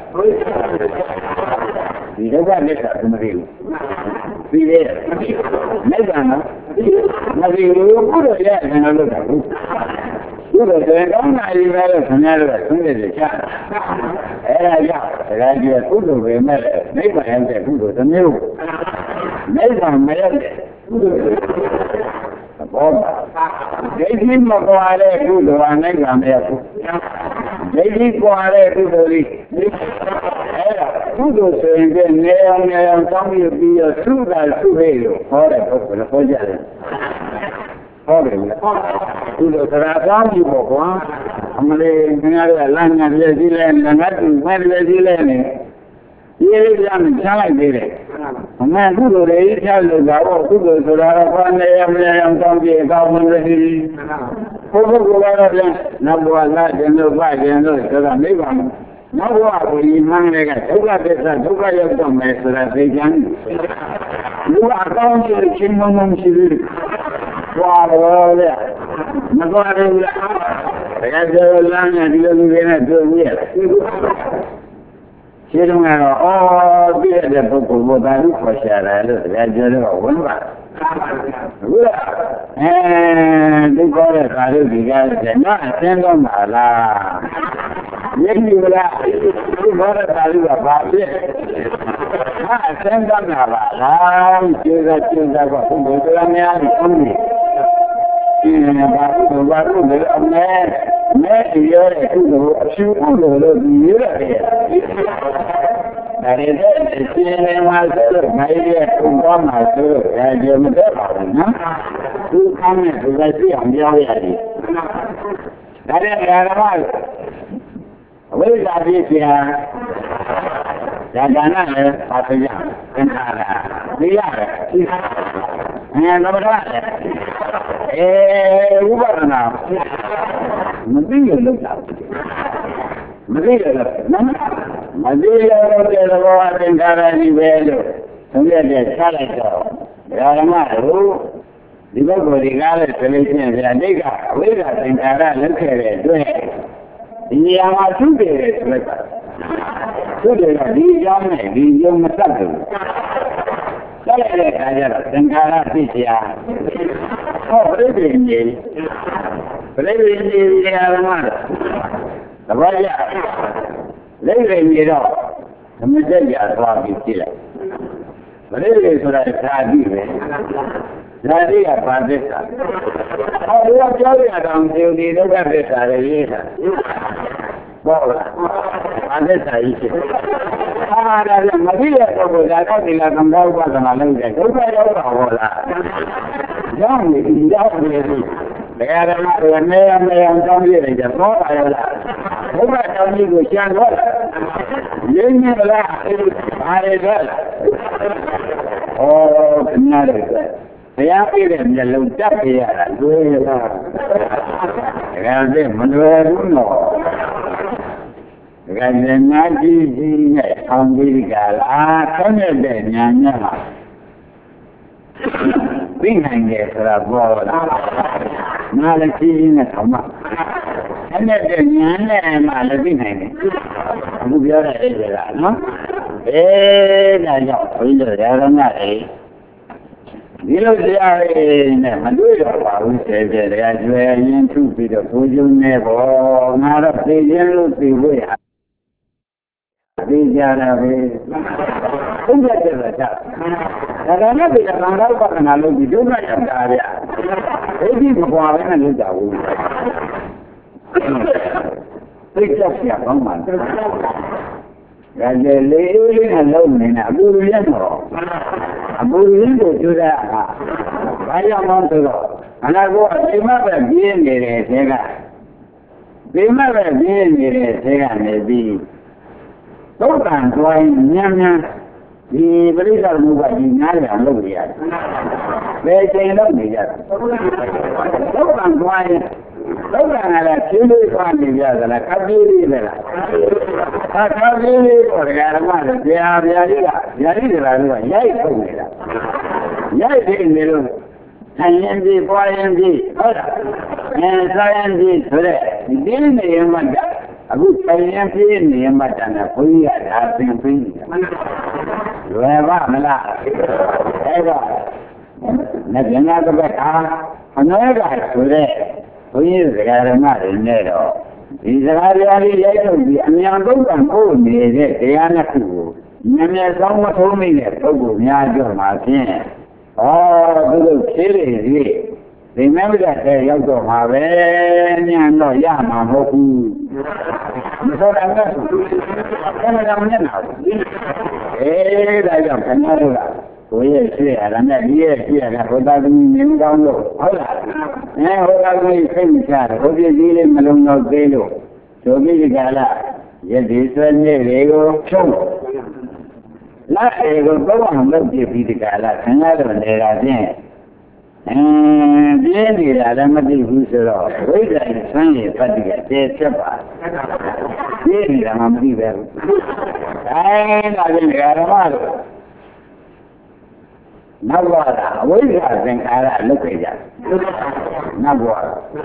ဒီဒုက္ခသစ္စာမသိဘူးပြီးရဲ့နိဗ္ဗာန်နော်မသိဘူးဘုရားရဲ့ဆန္ဒလို့တာဘူးဘုရားရဲ့ကောင်းတာကြီးပဲလို့ခင်ဗျားတို့ကသိနေတယ်ချာအဲ့ဒါကြောင့်ဒါကြည့်ကုသိုလ်ပဲမဲ့နိဗ္ဗာန်ရဲ့ကုသိုလ်တစ်မျိုးနိဗ္ဗာန်မရတဲ့ကုသိုလ်ဘောပါဒိဋ္ဌိမကွာတဲ့ကုသိုလ်ဟာနိဗ္ဗာန်မရဘူးဒိဋ္ဌိကွာတဲ့ကုသိုလ်လေးအဲ့ဒါကုသိုလ်ဆိုရင်ကနေအောင်နေအောင်တောင်းပြီးပြီးတော့သုတာသုဟေလို့ခေါ်တဲ့ပုဂ္ဂိုလ်ကိုခေါ်ကြတယ်ဟုတ်တယ်လေကုသိုလ်သရာကောင်းပြီပေါ့ကွာအမလေးခင်ဗျားတို့ကလမ်းညာပြည့်စည်လဲငါတူမဲ့ပြည့်စည်လဲနေဒီလေးကမှချလိုက်သေးတယ်အမှန်ကုသိုလ်တွေချလို့သာတော့ကုသိုလ်ဆိုတာတော့ဘာနဲ့ရမလဲအောင်တောင်းကြည့်ကောင်းမှလည်းဒီဘုရားကတော့ပြန်နောက်ဘဝလာတယ်လို့ပါကျင်လို့ဆိုတာနိဗ္ဗာန်နောက်ဘဝကိုဒီမှန်းတွေကဒုက္ခသစ္စာဒုက္ခရောက်တော့မယ်ဆိုတာသိကြတယ်လူအကောင်းကြီးချင်းမုံမုံရှိသေးတယ်ွာတော့လေမသွားဘူးလားဘယ်ကြောလမ်းနဲ့ဒီလိုလူတွေနဲ့တွေ့ရလဲရှင်းတော့ကတော့အော်ပြည့်တဲ့ပုဂ္ဂိုလ်ဘုရားလူခေါ်ရှာတယ်လို့ဒါကြောတော့ဝင်ပါဘူးလားအဲဒီကောတဲ့ခါလို့ဒီကားကျတော့အသင်းတော့မှာလားယဉ်ပြီလားဒီဘောရတာလူကဘာဖြစ်ဟာအသင်းတော့မှာပါလားကျေးဇူးကျေးဇူးကဘုရားတရားများကြီးအောင်ပြီဒီနေ့ဘာလို့ဘာလို့လဲအမေမဲပြောတဲ့ကုသိုလ်အဖြူကုသိုလ်လို့ဒီရရတယ်ဒါရတဲ့အရှင်နေမှာဆိုတော့ငါရဲ့ကုသိုလ်မှာဆိုတော့အဲဒီမတတ်ပါဘူးနော်သူကမ်းနဲ့သူကသိအောင်ပြောရတယ်ဒါနဲ့ဓမ္မအဝိဇ္ဇာပြည့်စရာဒါကနာလည်းပါပြရသင်္ခါရသိရတယ်အဲသမထအဲဥပဒနာမသိရလို့မသိရလို့နော်မသိရလို့တဲ့ဘောအသင်္ခါရကြီးပဲလို့သုံးရတဲ့ချလိုက်တော့ဓမ္မတို့ဒီဘက်ကိုဒီကားနဲ့ဆိုလို့ရှိရင်ဗျာဒိဋ္ဌအဝိဇ္ဇာသင်္ခါရလက်ခဲ့တဲ့အတွက်ဒီနေရာမှာသူ့တယ်ဆိုလိုက်တာသူ့တယ်ကဒီအကြောင်းနဲ့ဒီယုံမတတ်ဘူးဆက်လိုက်တဲ့အခါကျတော့သင်္ခါရသိစရာဟောပြိပိန်ကြီးပြိပိန်ကြီးဓမ္မသဘောကျလိမ့်လိမ့်ကြီးတော့ဓမ္မစကြာသွားပြီးကြည့်လိုက်ပြိပိန်ဆိုတာဓာတိပဲဓာတိကဘာသစ္စာဟောဒီကပြောရအောင်ဒီဒီဒုက္ခသစ္စာတွေရေးတာဘောလားဘာသစ္စာကြီးဖြစ်အာဒါလည်းမသိတဲ့ပုဂ္ဂိုလ်ကတော့ဒီလားသံဃာဥပဒနာလုပ်တယ်ဒုက္ခရောက်တာဟောလားကြောင်းနေဒီရောက်နေပြီဘယ်ရမလဲနေရမယ်အောင်ကြောင်းပြနေကြတော့ပါရလားဘုရားကြောင်းကြီးကိုကျန်တော့ရင်းနေလားအားရတော့ဩခဏလေးဘုရားပြည့်တဲ့မျက်လုံးတက်ပြရတာတွေ့ရလားဒါကလည်းမလွယ်ဘူးနော် cái nhà gì gì này không đi cả là cái này để nhà nhà mà bình hành nghề là vô là mà là chi này không mà cái này để nhà này mà là bình hành này không biết là cái gì là nó ê là nhỏ bây giờ ra nó này đi lâu ra này mà đuổi được bảo sẽ về ra về những thứ bị được vô dụng này bỏ mà là bây giờ lúc bị vui bây giờ là về không biết được là sao nó bây giờ làm đâu có khả năng gì đâu mà chẳng ra vậy cái gì mà qua với nó đâu tôi chắc chắn không mà cái lễ là lâu này là bù liên rồi bù liên của chúng ta bây giờ mong tôi rồi anh ấy có cái mà về biên để thế cả cái mà về biên để thế cả này đi tốt càng quay nhang nhang thì bây giờ mua cái gì ngay là lâu vậy về trên đó bây giờ tốt càng quay tốt càng là thiếu đi quan bây giờ là các đi đi là các đi đi rồi cái mà là giờ giờ đi là giờ đi là rồi vậy không vậy vậy thì mình luôn anh em đi qua em đi thôi em sai em đi thôi đấy đi này mà abu kai em đi này mà chẳng là quý à đã tiền quý rồi ba mà là cái đó nó chuyện nàoก็แบบอ่ะnói cái thôi đấy quý cái mà đến đây rồi thì cái này lấy được thì anh em cũng còn cố này đấy cái anh nó cũng anh em sống mà thôi mình đấy cũng nhà cho mà thế ờ cái cái gì thì mấy cái này yêu cầu mà về nhà nó ya mà không sao đang cái cái này làm thế nào ê đại丈夫かなるわこれですやらね家家がほたに年間のほらねほたにせんちゃんほでじれမလုံးတော့သေးလို့ဆိုပြီးကြလားယတိဆွေနေတွေကိုဖြုံးလာအေကိုတော့အောင်လုပ်ပြပြီးဒီကလာခင်ဗျားတို့နေတာချင်းအင်းပြင်းနေတာလည်းမသိဘူးဆိုတော့ဝိဇ္ဇာဆန်းရည်ပတ်ပြီးတဲချက်ပါပြင်းနေတာမှမသိပဲဘူးအဲဒါချင်းဓမ္မတို့နတ်ဘဝအဝိဇ္ဇာသင်္ခါရလုတ်ခဲ့ကြနတ်ဘဝ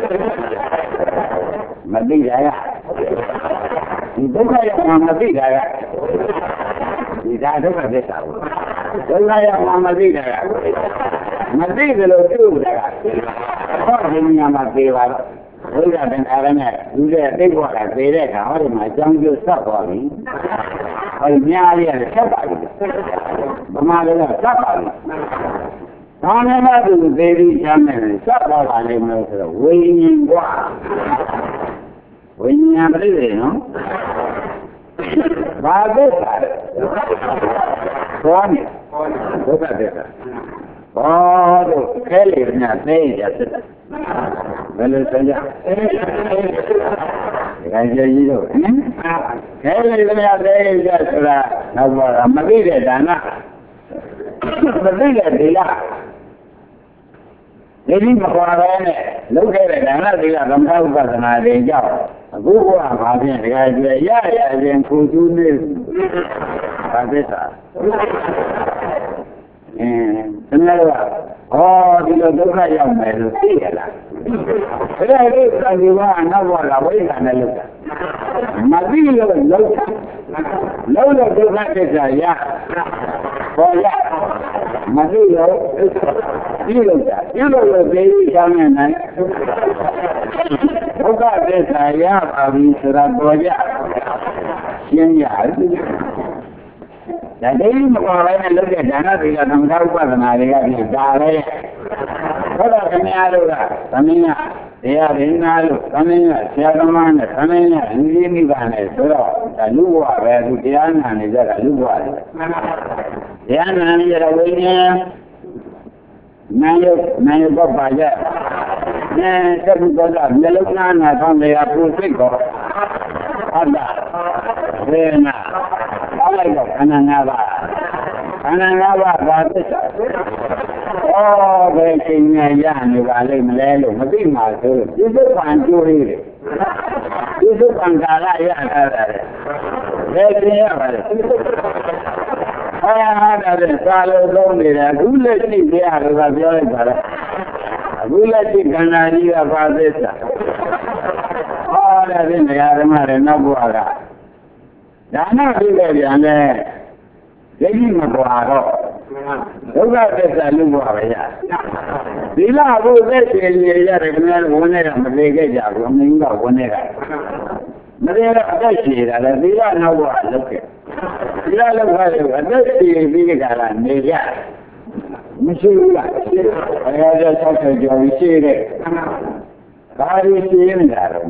မသိတာကဒီဒုက္ခရောက်မှမသိတာကဒီဒါဒုက္ခသစ္စာကိုဒုက္ခရောက်မှမသိတာကမသိကြလို့ပြုတ်တာကဟောဒီညမှာပြေပါတော့ဝိဇ္ဇာသင်္ခါရနဲ့လူတဲ့သိဘဝကပြေတဲ့အခါဟောဒီမှာအကြောင်းကျိုးဆက်သွားပြီဟောဒီများလေးရတယ်ဆက်ပါပြီဗမာတွေကဆက်ပါပြီဘာနဲ့မှသူသေးပြီးချမ်းနေတယ်ဆက်ပါပါလိမ့်မယ်ဆိုတော့ဝိညာဉ်ကွာဝိညာဉ်ပြည့်တယ်နော်ဘာသက်တာဘောနေဒုက္ခသက်တာဘောတို့ခဲလေညာသိရသက်တာဘယ်လိုဆိုကြဒီကကြီးကြီးတို့ခဲလေညာသိရဆိုတာတော့မသိတဲ့ဒါနမသိတဲ့ဒီလားဒီမကွာပဲနဲ့လုပ်ခဲ့တဲ့ဒါနသီလသမထဥပဒနာတွေကြောင့်အခုကဘာဖြစ်ဒီကကြွရရရင်ကိုကျူးနေဘာသစ္စာအင်းတကယ်တော့ဟောဒီလိုဒုက္ခရောက်မယ်လို့သိရလားဒါလည်းသံဃာအနောက်ဘဝလာဝိဇ္ဇာနဲ့လုပ်တာမသိလို့လုပ်တာလုပ်လို့ဒုက္ခသစ္စာရပေါ်ရမသိလို့ဒီလိုတာဒီလိုလိုသိချမ်းနေနိုင်ဒုက္ခသစ္စာရပါပြီဆိုတာပေါ်ရရှင်းရတယ်ဒါတိမပေါ်လိုက်နဲ့လုပ်တဲ့ဒါနတွေကသမထဥပဒနာတွေကဒီဒါပဲဘုရားခင်ဗျားတို့ကသမင်းကတရားရင်းနာလို့သမင်းကဆရာသမားနဲ့သမင်းကလူကြီးမိဘနဲ့ဆိုတော့ဒါလူဘဝပဲသူတရားနာနေကြတာလူဘဝလေတရားနာနေကြတဲ့ဝိညာဉ်နာယုနာယုပပါကြအဲသက္ကုပ္ပကမျက်လုံးနာနာဆောင်းနေတာပူစိတ်ကောအတ္တဝေနာအောက်လိုက်တော့ခန္ဓာ၅ပါးခန္ဓာ၅ပါးဘာသစ္စာဩဘယ်ချိန်ညာရနေပါလိမ့်မလဲလို့မသိမှဆိုလို့ဒီသစ္စာကျိုးရည်ဒီစုပံကာလရတာတယ်ဘယ်ပြင်ရပါလဲအာဒါလည်းစာလို့သုံးနေတယ်အခုလက်ရှိပြရတော့ပြောလိုက်ပါလားအခုလက်ရှိခန္ဓာကြီးကပါသစ္စာဟောတယ်ဒီနေရာဓမ္မတွေနောက်ဘုရားကဒါနပြုခဲ့ပြန်လဲဒိဋ္ဌိမပွာတော့ဒုက္ခသစ္စာလူဘွားပဲရသီလဘုသက်ရှင်ရရတယ်ခင်ဗျားဝန်နေတာမသေးခဲ့ကြဘူးအမင်းကဝန်နေတာမသေးတော့အသက်ရှင်တာလေသီလနောက်ဘွားလုပ်ခဲ့သီလလောက်ပါလေအသက်ရှင်ပြီးကြတာနေကြမရှိဘူးလားဘယ်ရတဲ့ဆောက်တဲ့ကြော်ရှိတဲ့ဘာလို့ရှိနေတာတော့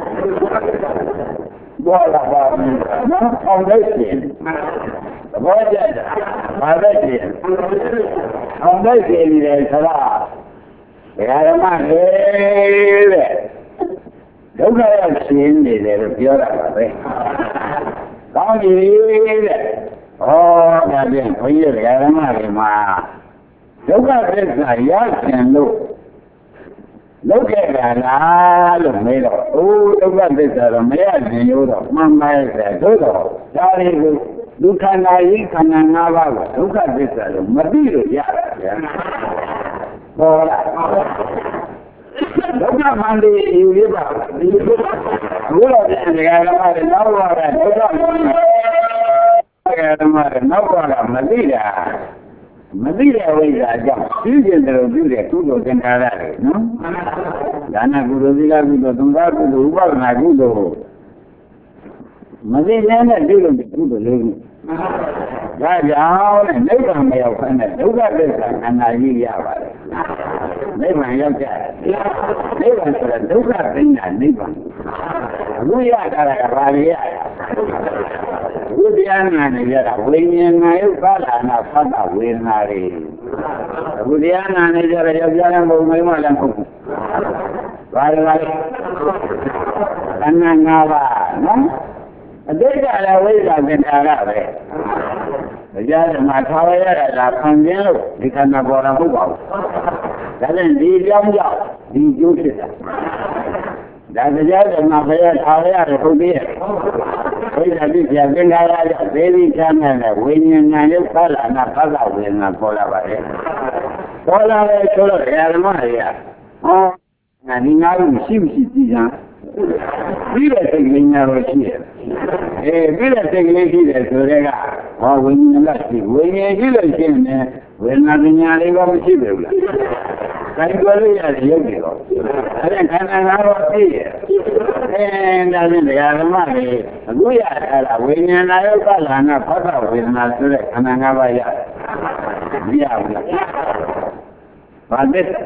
ဘောလာပါဘူးအောင်လို့ရှိရင်ဘောကြတာဘာပဲရှိရင်အောင်လို့ရှိနေတယ်ဆိုတော့ဘယ်ရမှလဲတဲ့ဒုက္ခရောက်ရှင်နေတယ်လို့ပြောတာပါပဲကောင်းပြီတဲ့ဩဒါဖြင့်ဘုန်းကြီးရဲ့ဓမ္မတွေမှာဒုက္ခသစ္စာရခြင်းလို့လုပ်ခဲ့တာလားလို့မေးတော့အိုးဒုက္ခသစ္စာတော့မရခြင်းရိုးတော့မှန်ပါရဲ့သို့တော့ဒါတွေကိုဒုက္ခနာယိခန္ဓာ၅ပါးကိုဒုက္ခသစ္စာလို့မသိလို့ရတာဗျာဟောလားဒုက္ခမှန်တယ်ယူရပါဒီဘုရားရဲ့နေရာမှာနောက်ပါကဒုက္ခမှန်တယ်ဓမ္မတွေနောက်ပါကမသိတာမသိတဲ့ဝိဇ္ဇာကြောင့်ပြုကျင်တယ်လို့ပြုတဲ့ကုသိုလ်သင်္ခါရတွေနော်ဒါနကုသိုလ်သီလကုသိုလ်သုံးပါးကုသိုလ်ဥပဒနာကုသိုလ်မသိတဲ့နဲ့ပြုလို့ကုသိုလ်လေးခုဒါကြောင့်နိဗ္ဗာန်မရောက်ခနဲ့ဒုက္ခသစ္စာခန္ဓာကြီးရပါတယ်နိဗ္ဗာန်ရောက်ကြတယ်နိဗ္ဗာန်ဆိုတာဒုက္ခသိတာနိဗ္ဗာန်အခုရတာကဘာလဲရတာဝိတရားနာနေကြတာဝိညာဉ်နာယုတ်ပါဠာနာဖတ်တာဝေဒနာတွေဝိတရားနာနေကြတဲ့ယောက်ျားလည်းမဟုတ်မိန်းမလည်းမဟုတ်ဘူးဘာလဲဘာလဲအနန္နာပါနော်အတိတ်ကလည်းဝိဇ္ဇာသင်္ခါရပဲတရားဓမ္မထားရရတာခံကျင်းလို့ဒီခန္ဓာပေါ်တာမဟုတ်ပါဘူးဒါနဲ့ဒီကြောင့်ကြောင့်ဒီကျိုးဖြစ်တာဒါတရားဓမ္မဘယ်ထားရရဟုတ်သေးရဲ့ဝိဇ္ဇာတိပြသင်္ခါရကြောင့်သေဒီချမ်းနဲ့ဝိညာဉ်ဉာဏ်ရုပ်ပါဠာနာဖတ်တာဝေဒနာပေါ်လာပါလေပေါ်လာတယ်ဆိုတော့တရားဓမ္မတွေကဟောငါဒီငါ့ကိုရှိမရှိကြည့်ကြပြီးတဲ့စိတ်ကလေးများတော့ရှိတယ်အေးပြီးတဲ့စိတ်ကလေးရှိတယ်ဆိုတဲ့ကဟောဝိညာဉ်လက်ရှိဝိညာဉ်ရှိလို့ရှိရင်ဝေဒနာပညာလေးကမရှိဘူးလားခိုင်ပြောလို့ရတယ်ရုပ်တွေတော့အဲ့ဒါခန္ဓာ၅ပါးသိရဲ့အဲဒါဖြင့်တရားဓမ္မတွေအခုရတာဝိညာဉ်နာယုတ်ကလာနာဖတ်တာဝေဒနာဆိုတဲ့ခန္ဓာ၅ပါးရမရဘူးလားဘာသက်ဩ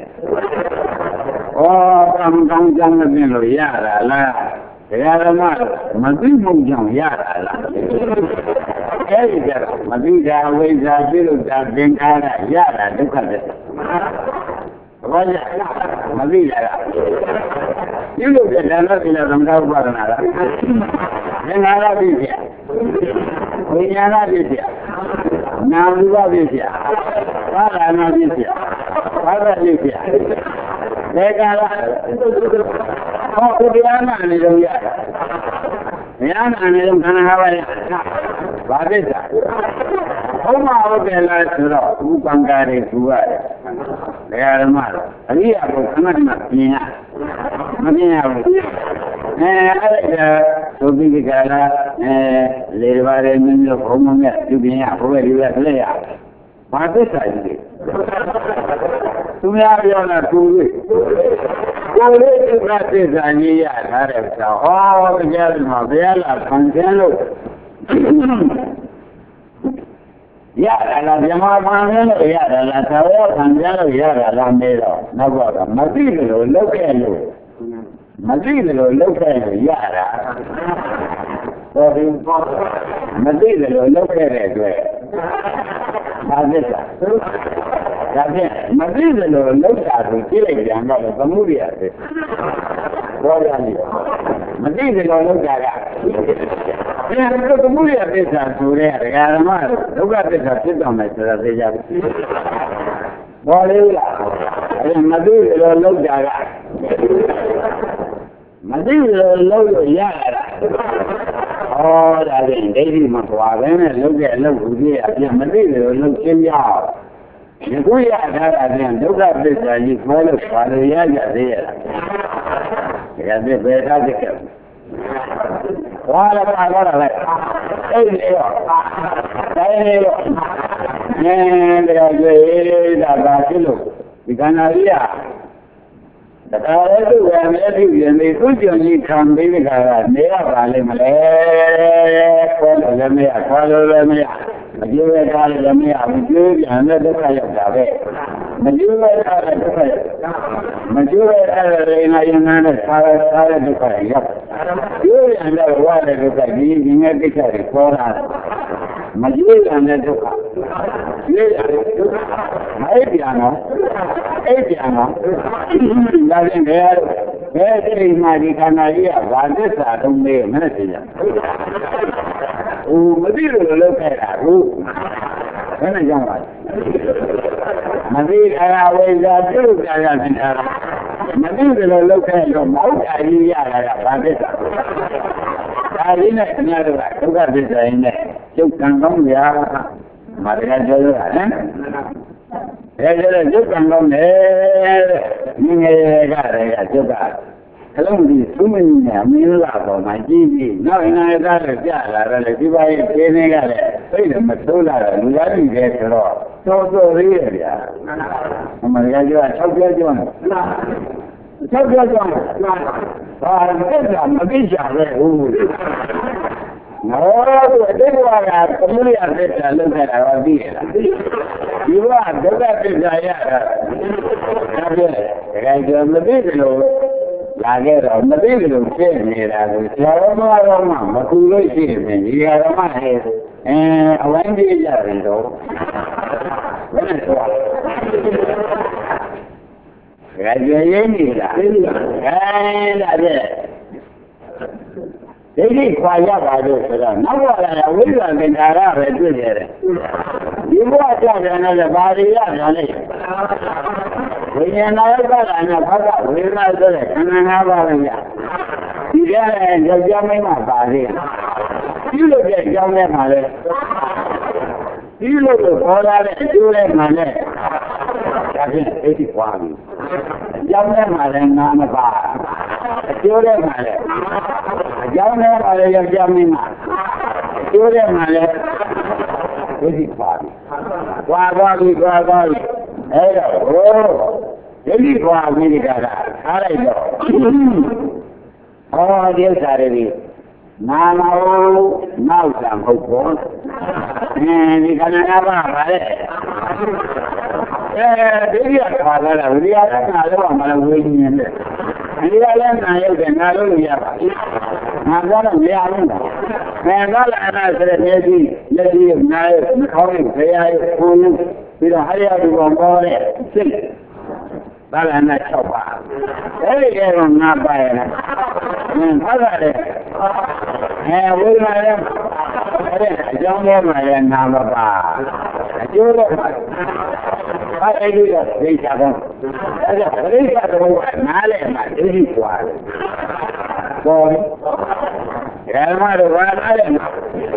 ကံကောင်းကြောင်းနဲ့ပြင်လို့ရတာလားတရားဓမ္မမသိမှုကြောင့်ရတာလားအဲဒီကမသိတာဝိဇ္ဇာပြုလို့တာသင်္ခါရရတာဒုက္ခသစ္စာဘာကြမသိတာကပြုလို့တဲ့ဒါနသီလသမထဥပါဒနာလားသင်္ခါရပြည့်ပြဝိညာဏပြည့်ပြနာမ်ရူပပြည့်ပြဘာသာနာပြည့်ပြဘာသာပြည့်ပြဒေကာလဟောဥပယနာနေတော့ရတာဉာဏ်နာနေတော့ခန္ဓာ၅ပါးရဘာသစ္စာဘုံမဟုတ်တယ်လားဆိုတော့ဥပံကာတွေသူရတယ်ဒကာဓမ္မတော့အရိယာကိုခဏခဏပြင်ရမပြင်ရဘူးအဲအဲ့ဒါသုတိကလာအဲလေဘာတွေမျိုးမျိုးဘုံမမြတ်သူပြင်ရဘိုးရဲ့ဒီကလက်ရဘာသစ္စာကြီးသူများပြောတာသူလေးကိုယ်လေးသစ္စာသစ္စာကြီးရထားတဲ့ကြောင့်ဟောကြားတယ်မှာဘယ်လာခံကျင်းလို့ရတာလားမြမပန်းလို့ရတာလားသာဝခံကျင်းလို့ရတာလားမေးတော့နောက်ကမသိလို့လောက်ခဲ့လို့မသိလို့လောက်ခဲ့လို့ရတာဟောဒီမသိလို့လောက်ခဲ့တဲ့အတွက်ဘာသစ္စာဒါဖြင့်မသိသလိုလောက်တာကိုကြည့်လိုက်ကြတော့သမှုရိယပဲဘောရလိမသိသလိုလောက်တာကဒီသမှုရိယသစ္စာဆိုတဲ့ဒကာဓမ္မဒုက္ခသစ္စာဖြစ်တော်မယ်ဆိုတာသိကြပြီဘောလေးလားအဲမသိသလိုလောက်တာကမသိလို့လုံးလို့ရတာဟောဒါဖြင့်ဒိဋ္ဌိမကွာပဲနဲ့လုံးတဲ့အလုပ်ကိုကြည့်ရပြန်မသိလို့လုံးချင်းရအောင်ဒီကိုရထားတာပြန်ဒုက္ခသစ္စာကြီးခေါ်လို့ပါလို့ရကြသေးရလားဒါကဘယ်ထားကြတယ်ဝါလာပါတော့လေအဲ့ဒီရောအဲ့ဒီရောနည်းတရားကြွေးတာပါဖြစ်လို့ဒီကဏ္ဍကြီးอ่ะတခါလဲသူ့ဝယ်မဲ့သူ့ရင်လေးသူ့ကြုံကြီးခံပြီးဒီကနေရပါလိမ့်မလဲခေါ်လို့လည်းမရခေါ်လို့လည်းမရမကြည့်ရတာလည်းမရမကြည့်ပြန်တဲ့ဒုက္ခရောက်တာပဲမကြည့်ရတာလည်းဒုက္ခရောက်မကြည့်ရတာလည်းငါရင်နဲ့ဆားဆားတဲ့ဒုက္ခရောက်ကြည့်ရတဲ့ဝါတဲ့ဒုက္ခကြီးဒီငယ်ကိစ္စတွေပေါ်လာမကြည့်ရတဲ့ဒုက္ခကြည့်ရတဲ့ဒုက္ခမအိပ်ပြန်တော့အိပ်ပြန်တော့ဒါရင်ဘယ်ဘယ်ဒီမှာဒီခန္ဓာကြီးကဘာသစ္စာတုံးလေးမနဲ့သိကြဦးမသိလို့လောက်ခဲ့တာဟုတ်ဘယ်နဲ့ကြောင့်ပါမသိခါဝိဇ္ဇာပြုတ်ကြရနေတာမသိလို့လောက်ခဲ့တော့မောက်တာကြီးရတာကဘာသစ္စာဒါလေးနဲ့ခင်ဗျားတို့ကဒုက္ခသစ္စာရင်းနဲ့ကျုပ်ကံကောင်းရမှာတရားပြောရတာဟမ်ဒါကြတဲ့ကျုပ်ကံကောင်းတယ်တဲ့ငယ်ငယ်ကတည်းကကျုပ်ကခလုံးဒီသူမင်းနဲ့မင်းလာပေါ်မှာကြည့်ပြီးနောက်အင်္ဂါရကလည်းကြာလာတယ်ဒီပါရဲ့ပြင်းနေကလည်းသိတယ်မဆိုးလာတယ်လူသားကြီးတယ်ဆိုတော့တော်တော်လေးရဗျာအမေရိကန်က၆ပြောကျော်တယ်၆ပြောကျော်တယ်ဘာသက်သာမသိကြပဲဟုတ်နော်အတိတ်ကကမှုရတဲ့တာလုပ်ခဲ့တာတော့သိရလားဒီကဒုက္ခသစ္စာရတာဒါပြည့်တယ်ဒါကြောင့်မသိကြလို့လာခဲ့တော့မသိကြလို့ဖြစ်နေတာကိုဆရာတော်ကတော့မကူလို့ရှိရင်ဒီဟာတော့မှအဲအဝိုင်းပြေးကြတယ်တော့ဘယ်နဲ့ဆိုရကြရင်းနေတာအဲဒါပြည့်ဒိဋ္ဌိခွာရပါလို့ဆိုတော့နောက်ဘဝကဝိဇ္ဇာသင်္ခါရပဲတွေ့ရတယ်ဒီဘဝကြောင့်လည်းဘာတွေရပြန်လဲဝိညာဏယုတ်ကလည်းဘာကဝေဒနာဆိုတဲ့ခန္ဓာ၅ပါးပဲညဒီကလည်းယောက်ျားမင်းမပါသေးဘူးပြုလို့တဲ့ကြောင်းနဲ့မှလည်းပြုလို့ပေါ်လာတဲ့အကျိုးနဲ့မှလည်းဒါဖြင့်ဒိဋ္ဌိခွာပြီအကြောင်းနဲ့မှလည်းနာမပါအကျိုးနဲ့မှလည်းအကြောင်းနဲ့မှလည်းယောက်ျားမင်းမအကျိုးနဲ့မှလည်းဒိဋ္ဌိခွာပြီခွာသွားပြီခွာသွားပြီအဲ့တော့ဟိုဒိဋ္ဌိခွာပြီးဒီကကထားလိုက်တော့ဟောဒီဥစ္စာတွေနာမဟုတ်နောက်ဆံဟုတ်ပေါ်အဲဒီခန္ဓာ၅ပါးပါလေအဲဒီရခါလာတာဒီရကနာတော့မလို့ဝိညာဉ်နဲ့ဒီရလည်းနာရုပ်တယ်နာလို့ရပါဘူးငါကတော့မရဘူးလားငါကလည်းအနာစရတဲ့ကြီးလက်ကြီးနာရုပ်နှာခေါင်းရုပ်ဖရာရုပ်ကိုယ်ရုပ်ပြီးတော့ဟရိယဒီပေါ်ပေါ်တဲ့စိတ်ဘာလဲနဲ့၆ပါးအဲဒီကတော့ငါပါရလားဟင်းဟုတ်တယ်အဲဝိမာလည်းအဲ့ဒါအကြောင်းနဲ့မှလည်းနာမပါအကျိုးတော့ဘာအဲ့ဒီတော့သိချကောင်းအဲ့ဒါပရိစ္ဆာတော့နားလဲမှာဒိဋ္ဌိပွားတယ်ဘောဓမ္မတော့ဘာနားလဲဒါ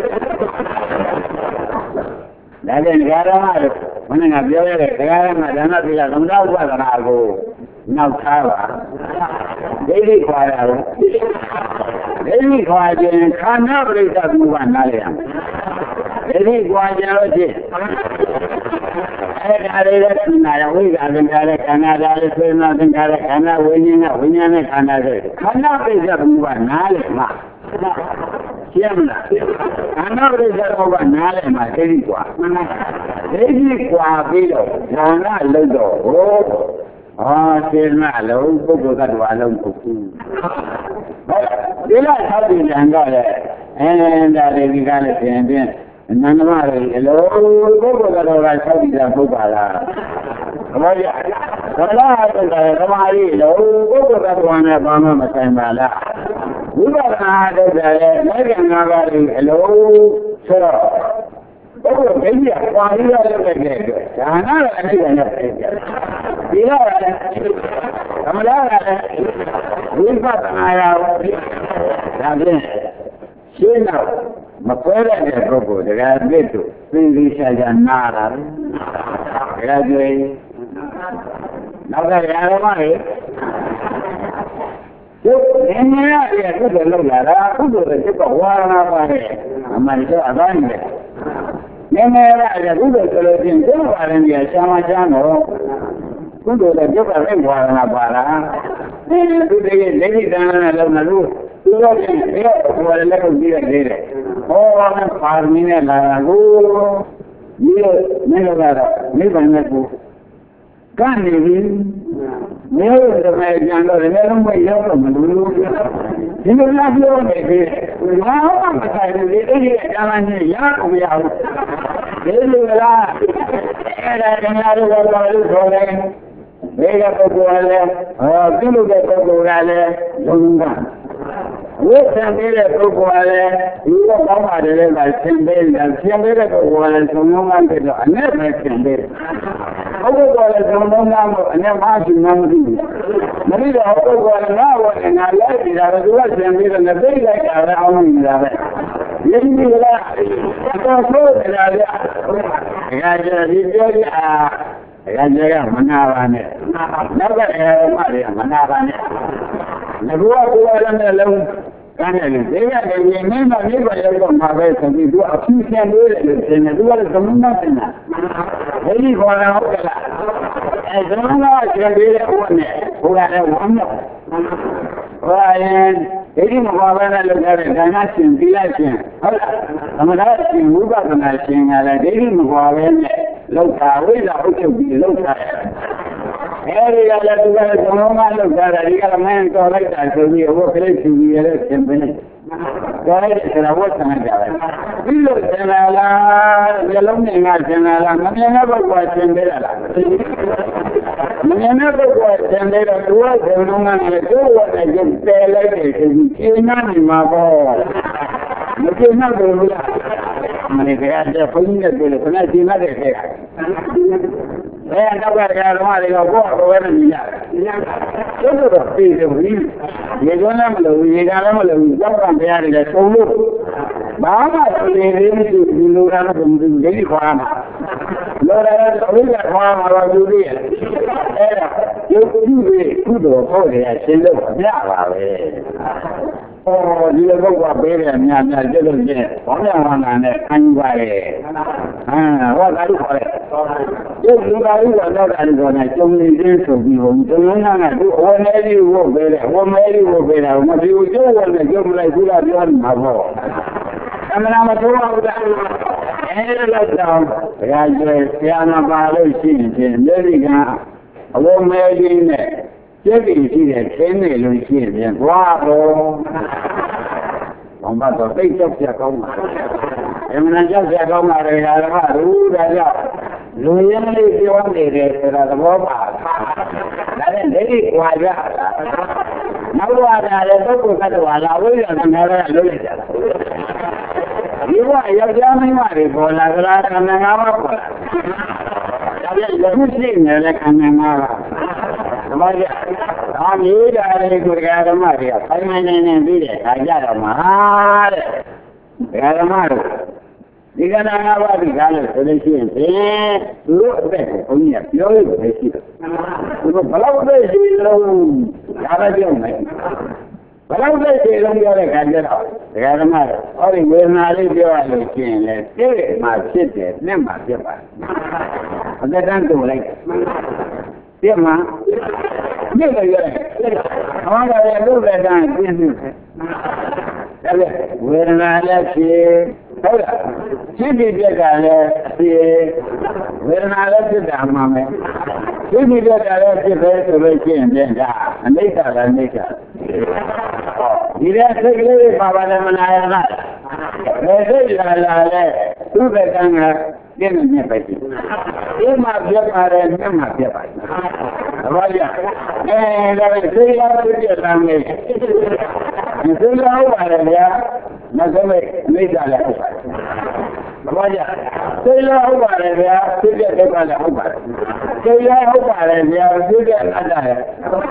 နဲ့ဓမ္မတော့ဘယ်နဲ့ပြောရတဲ့ဓမ္မဓမ္မပိကသမဏဥပဒနာကိုနောက်ထားပါဒိဋ္ဌိခွာရတော့ဒိဋ္ဌိခွာခြင်းခန္ဓာပရိစ္ဆာကူကနားလည်ရမယ်ဒိဋ္ဌိခွာခြင်းလို့ချင်းအဲ့ဒါလေးလည်းနာရဝိဇ္ဇာသင်္ခါရခန္ဓာဒါလေးဆွေးနွေးသင်္ခါရခန္ဓာဝိညာဉ်ကဝိညာဉ်နဲ့ခန္ဓာဆိုခန္ဓာပရိစ္ဆာကူကနားလည်မှာရှင်းမလားခန္ဓာပရိစ္ဆာကူကနားလည်မှာဒိဋ္ဌိခွာဒိဋ္ဌိခွာပြီးတော့ဉာဏ်ကလုံးတော့ဟောအာစေနလုံးပုဂ္ဂိုလ်ကတ္တဝါလုံးပုဂ္ဂိုလ်ဒီလားသောတိတံကလည်းအဲဒါတွေကလည်းပြင်ပြင်နန္ဒမတွေအလုံးပုဂ္ဂိုလ်ကတ္တဝါသောတိတံပုဂ္ဂါလားဘမောရသလားတုတ်တယ်ဓမ္မကြီးလုံးပုဂ္ဂိုလ်ကတ္တဝါနဲ့ဘာမှမဆိုင်ပါလားဝိပဿနာတုတ်တယ်လည်းငါးကံ၅ပါးတွေအလုံးဆိုတော့ဘုရားဒိဋ္ဌိကပါဠိရတဲ့အတွက်ဒါနကအနိစ္စနဲ့ပြည့်တယ်ဒီကလည်းသမထကလည်းဝိပဿနာရဒါဖြင့်ရှင်းတော့မကွဲတဲ့ပုဂ္ဂိုလ်တရားသစ်တို့သင်္ကေတရှာရှာနာတာတရားကျွေးနောက်ကရာဓမ္မတွေကျုပ်နည်းနည်းရဲ့ကုသိုလ်လုပ်လာတာကုသိုလ်တွေကျုပ်ကဝါရဏပါတယ်အမှန်တော့အတိုင်းပဲနည်းနည်းရဲ့ကုသိုလ်ဆိုလို့ချင်းကျုပ်ပါရင်ကြီးရှာမချမ်းတော့ကုသိုလ်တွေကျုပ်ကလည်းဝါရဏပါလားဒီသူတွေလက်ရှိတန်းနဲ့လုံးနေလို့သူတို့ကဒီဟိုလည်းကိုကြည့်ရတယ်ဟောပါမင်းနဲ့လာတာကိုဒီမင်းတို့ကတော့မိဘနဲ့ကိုကနေပြီမျိုးတမဲကြံတော့လည်းလုံးမရောက်တော့မလို့ဒီလိုလားပြောနေပြီဘာမှမဆိုင်ဘူးဒီအဲ့ဒီအမှန်ကြီးရအောင်မရဘူးဒီလိုလားအဲ့ဒါကများလို့ပြောလို့ဆိုတယ်ဒီကပုဂ္ဂိုလ်ကလည်းဟောပြုလုပ်တဲ့ပုဂ္ဂိုလ်ကလည်းလုံးဝဝိသံပေးတဲ့ပုဂ္ဂိုလ်ကလည်းဒီကကောင်းပါတယ်လေကသင်ပေးတယ်သင်ပေးတဲ့ပုဂ္ဂိုလ်ကလည်းသုံးလုံးမှပြတော့အနဲ့ပဲသင်ပေးတယ်ပုဂ္ဂိုလ်ကလည်းသုံးလုံးမှမဟုတ်အနဲ့မရှိမှမသိဘူးမသိတော့ပုဂ္ဂိုလ်ကငါ့ဝနဲ့ငါလိုက်ပြီးတာတော့သူကသင်ပေးတယ်နဲ့သိလိုက်တာလည်းအောင်နေတာပဲယင်းဒီကအတော်ဆိုးတယ်လားဗျာဒါကြဒီပြောကြအာဒါကြကမနာပါနဲ့နောက်ကအဲမတွေကမနာပါနဲ့ငါကကိုယ်လည်းနဲ့လုံးကမ်းတယ်လေဒီကလည်းမင်းမမိဘရောက်တော့မှာပဲဆိုပြီးသူအဖြူဖြန်လို့လေသင်တယ်သူကလည်းသမဏတင်တာဒီလိုခေါ်တာဟုတ်ကလားအဲသမဏကကျန်သေးတဲ့ဥပနဲ့ဟိုကလည်းဝမ်းမြောက်ဟောရင်ဒီဒီမခေါ်ဘဲနဲ့လုပ်ရတဲ့ဒါနရှင်သီလရှင်ဟုတ်လားသမဏရှင်ဝိပဿနာရှင်ကလည်းဒီဒီမခေါ်ဘဲနဲ့လောက်တာဝိဇ္ဇာဥစ္စာပြီးလောက်တာအဲဒီကလည်းသူကလည်းသမဏကလောက်တာဒီကလည်းမင်းတော်လိုက်တာဆိုပြီးဟိုကလေးဖြူပြီးရတဲ့ရှင်ပင်တော်လိုက်တဲ့ဆရာဝတ်ဆန်ကြတယ်ပြီးလို့ဆင်လာလားဒီလုံးနဲ့ငါဆင်လာလားမမြင်တဲ့ပုဂ္ဂိုလ်ဆင်သေးလားမမြင်တဲ့ပုဂ္ဂိုလ်ဆင်သေးတော့သူကဆင်လုံးနဲ့သူ့ဝတ်နဲ့ကျတဲလိုက်တယ်ဆိုပြီးကျင်းနာနေမှာပေါ့မကျင်းနာဘူးလားမနေ့ကတည်းကဘုန်းကြီးနဲ့တွေ့လို့ခဏကျင်းလာတဲ့ခဲတာအဲတော့ကဓမ္မတွေကဘောကဘယ်နဲ့မြင်ရလဲကျုပ်တို့ပြည်တယ်ဘူးရေကျွမ်းလည်းမလို့ရေကလည်းမလို့ကြောက်ကဘုရားတွေလည်းသုံးလို့ဘာမှသိနေမရှိဒီလိုရတော့ဒီဒီခေါ်မှာလောရတဲ့ဝိဇ္ဇာခေါ်မှာတော့ယူသေးရဲ့အဲ့ဒါယုတ်ကြည့်ပြီးကုသိုလ်ဖို့တယ်ရှင်းလို့ပြပါပဲဟောဒီလိုကောက်ပေးတယ်များများကျလို့ချင်းဘောင်းရဝန္တာနဲ့ခံယူပါလေဟမ်ဟောဒါလို့ခေါ်တယ်ရုပ်လူသားဥပ္ပါဒတာတွေဆိုနေကျုံနေခြင်းဆိုပြီးဘုံကျုံနေတာကသူအဝနေလေးဝတ်ပေးတယ်ဝမဲလေးဝတ်ပေးတာမဒီကိုကျုံဝတ်နဲ့ကျုံလိုက်ဘူးလားပြောမှာပေါ့အမှန်မှတော့ဘူးလားအဲဒီလောက်တော့ဘုရားကျေဆရာမပါလို့ရှိရင်မြေဒီကအဝမဲလေးနဲ့ကျက်ပြီးရှိတဲ့ခင်းနေလို့ရှိရင်ဘွားတော့ဘာမှတော့သိကြောက်ကြကောင်းပါအမှန်ကြောက်ကြကောင်းပါလေဒါကရူဒါကြောင့်လူရင်းလေးပြောနေတယ်ဆိုတာသဘောပါဒါနဲ့လက်ဒီခွာရတာနောက်တော့ဒါလည်းပုဂ္ဂိုလ်ကတော့လာဝိရဏနာရလို့ရကြတာဒီဘဝယောက်ျားမိန်းမတွေပေါ်လာကြတာခန္ဓာငါးပါးပေါ်လာဒါပြန်ရုပ်ရှိနေတဲ့ခန္ဓာငါးပါးဓမ္မကြီးအာမေးတာတွေကိုဓမ္မတွေကဖိုင်နိုင်နေပြီးတဲ့အခါကြတော့မှာတဲ့ဓမ္မတို့ဒီကနာငါးပါးဒီကားလို့ဆိုလို့ရှိရင်ဖြင့်သူတို့အသက်ကိုဘုန်းကြီးကပြောလို့ပဲရှိတယ်သူတို့ဘလောက်ပဲရှိလို့ဒါပဲပြောမယ်ဘလောက်ပဲရှိလို့ပြောတဲ့ခါကျတော့ဒကာဓမ္မတို့ဟောဒီဝေဒနာလေးပြောရလို့ရှိရင်လေသိတယ်မှာဖြစ်တယ်နဲ့မှာဖြစ်ပါတယ်အသက်တန်းတူလိုက်ပြမမြစ်လည်းရတယ်။ဟောတယ်လူပဲတန်းပြင်းနေတယ်။ဒါလည်းဝေဒနာလည်းဖြစ်ဟုတ်လား။ဖြစ်ပြီးပြက်ကလည်းဖြစ်ဝေဒနာလည်းဖြစ်တာမှမယ်။ဖြစ်ပြီးပြက်ကလည်းဖြစ်ပဲဆိုလို့ရှိရင်ပြန်တာအနိစ္စလည်းအနိစ္စ။ဒီတဲ့စိတ်ကလေးပါပါလည်းမနာရလား။ဘယ်စိတ်လာလာလဲသူ့ဘက်ကကပြင်းနေပဲရှိ။ဒီမှာပြက်ပါတယ်မြတ်မှာပြက်ပါတယ်။ဘာလဲအဲဒါပဲသိရလို့ပြတာမေးမသိလို့ပါတယ်ဗျာမသိမေးမိကြလည်းဟုတ်ပါတယ်ဘာလဲသိလို့ဟုတ်ပါတယ်ဗျာသိတဲ့ဒုက္ခလည်းဟုတ်ပါတယ်သိရဟုတ်ပါတယ်ဗျာသိတဲ့အတ္တလည်း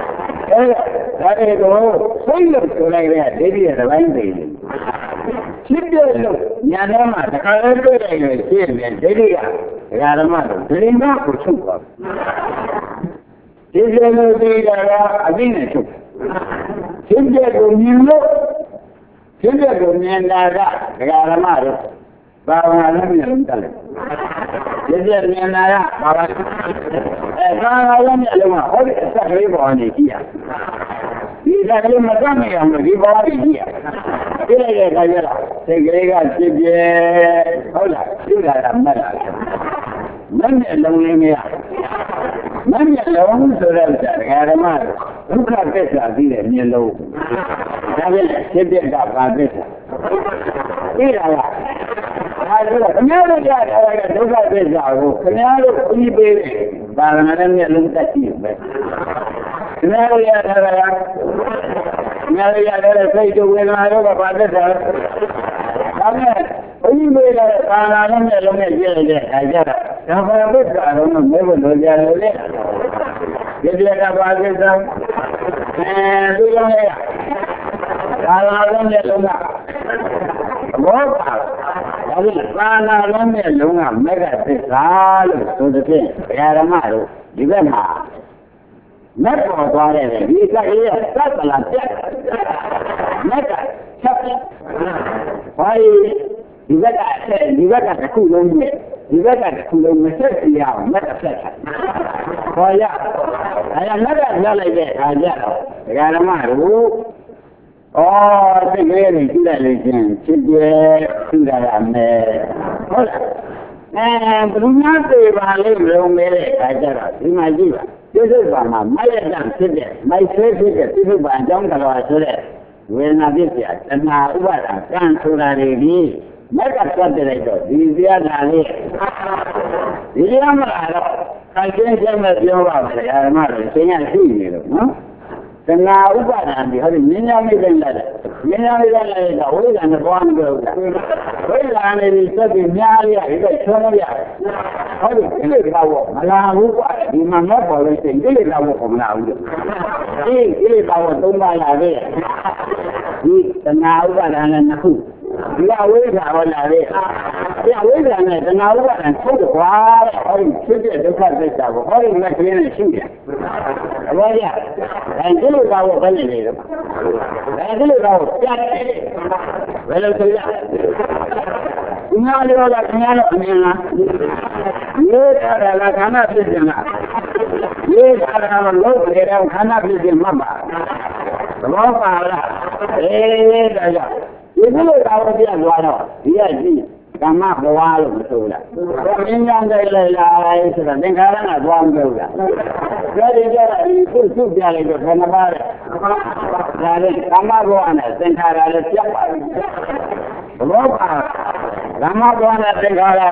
ဒါတွေကိုစိတ်လို့ဆိုလိုက်တဲ့ဒိဋ္ဌိရဲ့တစ်ပိုင်းသိတယ်ဖြစ်တယ်လို့ညာထဲမှာတခါလေးတွေ့လိုက်လို့ရှိရင်ဒိဋ္ဌိကဒကာဓမ္မတို့ဒိဋ္ဌိမှာကိုချုပ်သွားဒီလိုလိုဒီကအသိနဲ့ချုပ်ဖြစ်တယ်ကိုမြင်လို့ဖြစ်တယ်ကိုမြင်တာကဒကာဓမ္မတို့ဘာဝနာနဲ့မြင်လို့တယ်ဖြစ်တယ်မြင်တာကဘာဝနာအဲဘာဝနာနဲ့လည်းဟောဒီအစကလေးပေါ်နေကြည့်ရဒီကလေးမကမ်းမရဘူးဒီပေါ်နေကြည့်ရပြည့်တဲ့ခါကျတော့စိတ်ကလေးကဖြစ်ပြဟုတ်လားပြည့်လာတာမှတ်လာတယ်မနဲ့လုံးလေးမရမနဲ့လုံးဆိုတော့ဒကာဓမ္မဒုက္ခသစ္စာသိတဲ့မျက်လုံးဒါပဲဖြစ်ပြတာဘာသစ္စာသိလားဒါတော့ခင်ဗျားတို့ကြားထားတဲ့ဒုက္ခသစ္စာကိုခင်ဗျားတို့ပြီးပေးတယ်ဘာဝနာနဲ့မျက်လုံးတက်ကြည့်ပဲခင်ဗျားတို့ရထားတာခင်ဗျားတို့ရထားတဲ့စိတ်တို့ဝေဒနာတို့ကဘာသစ္စာဒါနဲ့ဘုရားမေးတဲ့ဘာဝနာနဲ့မျက်လုံးနဲ့ကြည့်လိုက်တဲ့အခါကျတော့ဒါဘာသစ္စာတော့မဲဖို့လိုကြလို့လေဒီပြကဘာသစ္စာအဲဒီလိုလေဘာဝနာနဲ့မျက်လုံးကဘောပါဒါဖြင့်သာနာလုံးနဲ့လုံးကမက်ကသစ္စာလို့ဆိုတဲ့ဖြင့်ဘုရားဓမ္မတို့ဒီဘက်မှာမက်ပေါ်သွားတဲ့ဒီကလေးကသတ်လာပြတ်မက်ကချက်ဘာဒီဘက်ကဒီဘက်ကတစ်ခုလုံးနဲ့ဒီဘက်ကတစ်ခုလုံးမဆက်ပြအောင်မက်ကဆက်တာဟောရအဲဒါမက်ကရလိုက်တဲ့အခါကျတော့ဘုရားဓမ္မတို့ဩစိတ်ကလေးတွေကြည့်လိုက်လို့ချင်းဖြစ်ပြထူတာရမယ်ဟုတ်လားအဲဘယ်လိုများသိပါလိမ့်မလို့မဲတဲ့အခါကျတော့ဒီမှာကြည့်ပါပြစ္ဆုတ်ပါမှာမိုက်ရတံဖြစ်တဲ့မိုက်ဆွဲဖြစ်တဲ့ပြစ္ဆုတ်ပါအကြောင်းတော်ဆိုတဲ့ဝေဒနာဖြစ်เสียတဏှာဥပါဒံကံဆိုတာတွေဒီမက်ကပတ်တဲ့လိုက်တော့ဒီဇာတာလေးဒီရမလားတော့ခိုင်ကျင်းကျင်းနဲ့ပြောပါမယ်ဓမ္မတွေသင်ရရှိနေလို့နော်တဏှာဥပါဒံဒီဟောဒီမြင်ရမိတဲ့လက်မြင်ရမိတဲ့လက်တော့ဝိဇ္ဇာနဲ့ပွားမလို့လားဝိဇ္ဇာနဲ့ဒီစက်ပြီးများရဒီကချွန်းလို့ရဟောဒီကိလေသာဝမလာဘူးကွာဒီမှာမပေါ်လို့ရှိရင်ကိလေသာဝကိုမလာဘူးလေဒီကိလေသာဝသုံးပါးလာခဲ့ဒီတဏှာဥပါဒံနဲ့နှစ်ခုဒီအဝိဇ္ဇာဟောလာတဲ့ဒီအဝိဇ္ဇာနဲ့တဏှာဥပါဒံထုတ်တယ်ကွာဟောဒီဖြစ်တဲ့ဒုက္ခသစ္စာကိုဟောဒီမက်ကလေးနဲ့ရှိတယ်အဘောရအဲဒီလိုကောဘယ်လိုလဲအဲဒီလိုကောပြတ်တယ်ဘယ်လိုဆိုရဒီမှာလည်းကခင်ဗျားတို့အမြင်လားရေးတာကခန္ဓာဖြစ်ခြင်းလားရေးတာကလုံးလေတော့ခန္ဓာဖြစ်ခြင်းမှတ်ပါသဘောပါလားအေးဒါကြောင့်ဒီလိုကောပြတ်သွားတော့ဒီကကြည့်ကမ္မဘဝလို့မဆိုလား။မြင်ကြတယ်လေလားဆိုတာသင်္ခါရကသွားမလို့လား။ဒါတွေကြတော့ဒီခုစုပြလိုက်တော့ခဏပါတဲ့။ဒါနဲ့ကမ္မဘဝနဲ့သင်္ခါရလည်းပြတ်ပါပြီ။ဘလောပါကမ္မဘဝနဲ့သင်္ခါရ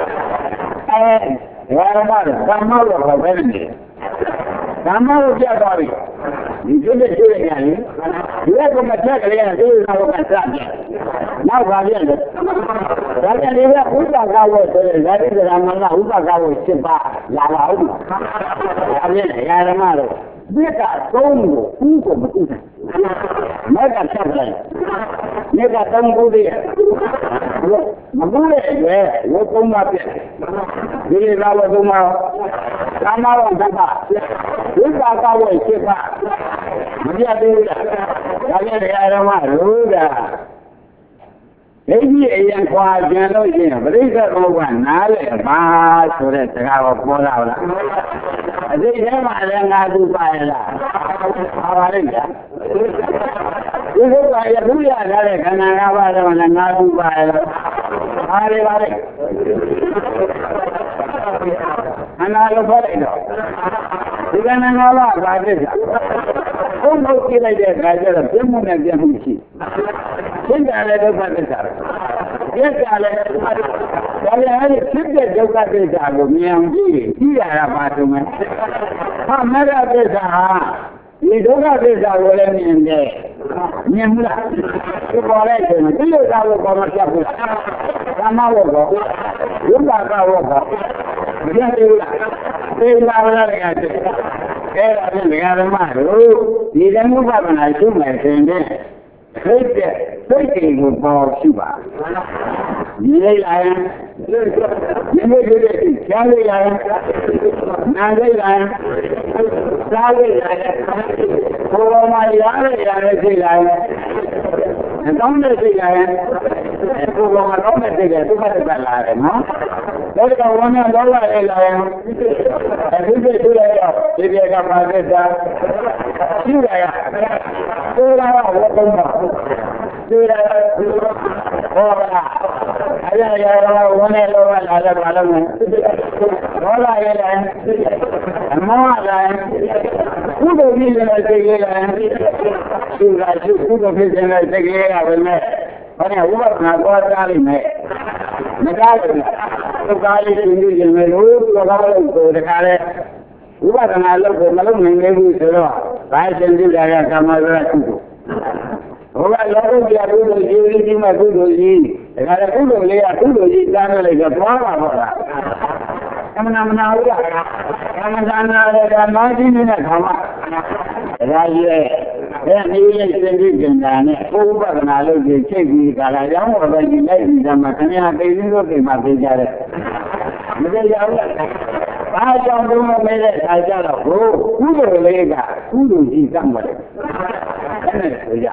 အဲဒီဝါရမကကမ္မဘဝကိုပဲနေ။ကမ္မဘဝပြတ်သွားပြီ။ဒီကျတဲ့ကျတဲ့ညာလေဒီကမချက်ကလေးကဒီလိုကစတယ်။နောက်ပါပြန်တယ်။ဒါကြတဲ့ကဥပ္ပါကဝတ်ဆိုတဲ့ဇာတိဓမ္မလားဥပ္ပါကဝတ်စစ်ပါလာပါဦး။ဒါပြန်ရဓမ္မတော့ဒီကသုံးကိုဥကိုမဥတယ်။မကချက်တယ်။ဒီကသုံးခုတည်းမကူတဲ့ရဲ့ဝတ်သုံးပါပြည့်။ဒီလိုဝတ်သုံးပါကာမဝတ္တပါဥပ္ပါကဝတ်စစ်ပါမပြတ်သေးဘူးလား။ဒါပြန်ရဓမ္မတို့ကဒိဋ္ဌိအရင်ခွာကျန်လို့ရှိရင်ပရိစ္ဆေဘောကနားလေပါဆိုတဲ့စကားကိုပေါ်လာလားအစိတ်ထဲမှာလည်းငါသူပါရလားပါပါလိမ့်ဗျာဒီလိုပါရဘူးရထားတဲ့ခန္ဓာ၅ပါးတော့လည်းငါသူပါရလားပါလေပါလေခန္ဓာကိုခေါ်လိုက်တော့ဒီခန္ဓာ၅ပါးပါတဲ့ဘုံဘုံကြည့်လိုက်တဲ့အခါကျတော့ပြင်းမှုနဲ့ပြင်းမှုရှိသင်္ကြန်လည်းဒုက္ခသစ္စာပြည့်ကြလည်းဒုက္ခသစ္စာဒါလည်းဖြစ်တဲ့ဒုက္ခသစ္စာကိုမြင်ကြည့်ကြည့်ရတာပါတော့မယ်ဟာမရသစ္စာဟာဒီဒုက္ခသစ္စာကိုလည်းမြင်တယ်မြင်ဘူးလားဒီပေါ်လိုက်တယ်ဒီလိုသာလို့ပေါ်မပြတ်ဘူးလားကာမဝတ်ကောဝိပါကဝတ်ကောမပြတ်ဘူးလားသေလာလာရတယ်အဲ့ဒါဖြင့်ဒကာဓမ္မတို့ဒီဓမ္မဥပဒနာရှုမယ်ဆိုရင်စိတ်တဲ့စိတ်တွေကိုပေါ်ရှိပါဒီလိုက်လာရင်ဒီလိုတွေကြားလိုက်လာရင်နားလိုက်လာရင်စားလိုက်လာရင်ဘုရားမရရရရစိတ်လာရင်အကောင်းတဲ့စိတ်လာရင်ဘုရားမတော့တဲ့စိတ်ကဒုက္ခတက်လာတယ်နော်ဒါကဝမ်းနဲ့လောဘလိုက်လာရင်အဲဒီစိတ်တွေရောဒီပြေကပါသက်တာရှိရရကိုယ်ကဝတ်ကုန်ပါဒီရဟောလာအရာရာဝန်းနေလောကလာတယ်ဘာလို့လဲဘောလာရတယ်အမောလာကုသိုလ်ကြီးလည်းသိကြတယ်သူကသူကုသိုလ်ဖြစ်ခြင်းလည်းသိကြရပါမယ်ဘာနဲ့ဥပဒနာပေါ်သားလိမ့်မယ်မကားဘူးသူကားလေးသိနေခြင်းပဲလို့သူကားလို့ဆိုတခါလဲဥပဒနာလုပ်ကိုမလုပ်နိုင်ဘူးဆိုတော့ဘာရှင်ပြုတာကကမ္မဇရကုသိုလ်ဘုရားလောကကြီးကုသိုလ်ကြီးကြီးမှကုသိုလ်ကြီးဒါကြတဲ့ကုသိုလ်လေးကကုသိုလ်ကြီးတန်းလိုက်တော့သွားပါတော့လားအမှန်မှန်ဟုတ်လားအမှန်တန်တယ်ကမောင်းကြီးနေတဲ့ခါမှာဒါကြီးရဲ့အဲ့ဒီလေးစင်ကြည့်ကြတာနဲ့ဥပဒနာလုပ်ပြီးချိန်ပြီးကြလာရောင်းတော့ပဲဒီလိုက်ဒီမှာခင်ဗျာသိပြီးတော့ဒီမှာသိကြတယ်မသိကြဘူးဘာကြောင့်တော့မမဲတဲ့ခါကြတော့ဘုကုသိုလ်လေးကကုသိုလ်ကြီးတတ်ပါတယ်အဲ့ဒါဆိုကြ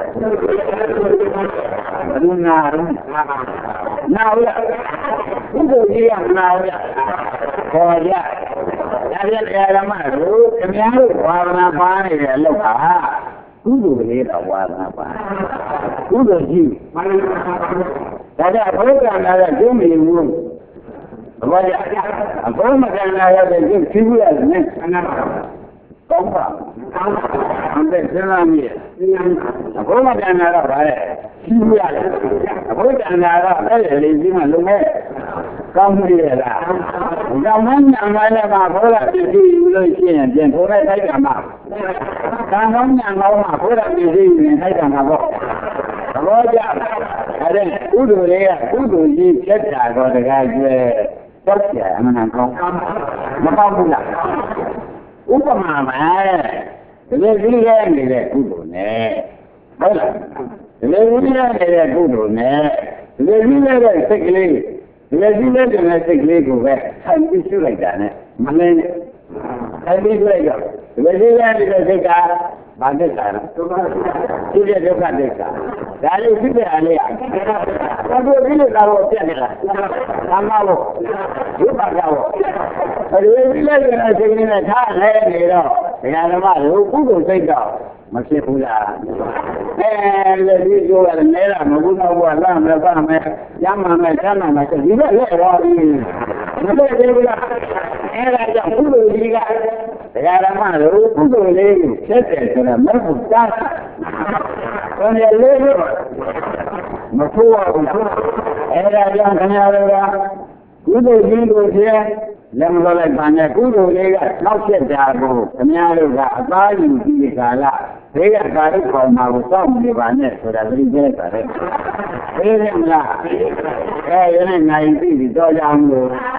ဘုနာရနာဝရကုသိုလ်ကြီးကနာဝရခေါ်ကြဒါပြည့်ရမလို့ခင်ဗျားတို့ဝါဒနာပါနေတဲ့အလုပ်ကကုသိုလ်လေးတော့ဝါဒနာပါကုသိုလ်ကြီးဒါကြဘုရားနာတဲ့ကျုံးမြင်ဘူးဘာကြအဘုံမကနာရတဲ့ကျုပ်သိဘူးရတယ်နဲ့အနာကောင်းပါအန်တဲ့ဆင်းလာမည်အဘုံမကနာတော့ဗါတဲ့သိဘူးရတယ်အဘုံကနာတော့အဲ့ဒီလေးကြီးမှလုံးမဲ့ကောင်းပြီလားကောင်းမှညာမလည်းမှာဘုရားပြည့်စုံလို့ရှိရင်ပြန်ထိုးလိုက်ထိုက်ကမှာကောင်းကောင်းညာကောင်းမှာဘုရားပြည့်စုံရင်ထိုက်ကမှာပေါ့သဘောကျအဲ့ဒါကုသိုလ်လေးကကုသိုလ်ကြီးပြတ်တာတော့တကားကျွဲတော့ပြအမှန်ကောင်းမကောင်းဘူးလားဥပမာမှာဒီလိုကြီးရနေတဲ့ကုသိုလ်နဲ့ဟုတ်လားဒီလိုကြီးရနေတဲ့ကုသိုလ်နဲ့ဒီလိုကြီးရတဲ့စိတ်ကလေးဒီလိုကြီးရတဲ့စိတ်ကလေးကိုပဲဆက်ပြီးရှုလိုက်တာနဲ့မလဲနဲ့ဆက်ပြီးရှုလိုက်တော့ဒီလိုကြီးရတဲ့စိတ်ကဘာသက်တာလဲဒုက္ခဒုက္ခဒုက္ခသက်တာဒါလေးဖြစ်တဲ့အလေးอ่ะဘာလို့ဒီလိုလာတော့ပြက်နေတာသာမလို့ဒီပါကတော့အဲဒီလိုလေးနဲ့စိတ်နဲ့ထားလဲနေတော့ဒကာဓမ္မတို့ကုသိုလ်စိတ်တော့မဖြစ်ဘူးလားအဲဒီလိုပြောရတယ်နဲတာမဟုတ်တော့ဘာလားမပါမယ်ရမှမယ်ချမ်းသာမယ်ဒီလိုလဲတော့ဒီမလဲဘူးလားအဲဒါကြောင့်ကုသိုလ်ကြီးကဒကာဓမ္မတို့ကုသိုလ်လေးကိုဖြစ်တယ်ဆိုတော့မဟုတ်တာဘယ်လိုလဲမဖို့ပါဘူးအဲဒါကြောင့်ခင်ဗျားတို့ကကုသိုလ်ကြီးကိုဖြင့်လက်မလို့လိုက်ပါနဲ့ကုသိုလ်လေးကနောက်ဆက်တာကိုခင်ဗျားတို့ကအသားယူပြီးကာလဘေးကကာရုခေါ်မှာကိုစောင့်နေပါနဲ့ဆိုတာသိကြပါတယ်သိတယ်မလားအဲရနေနိုင်ပြီတော့ကြောင်းလို့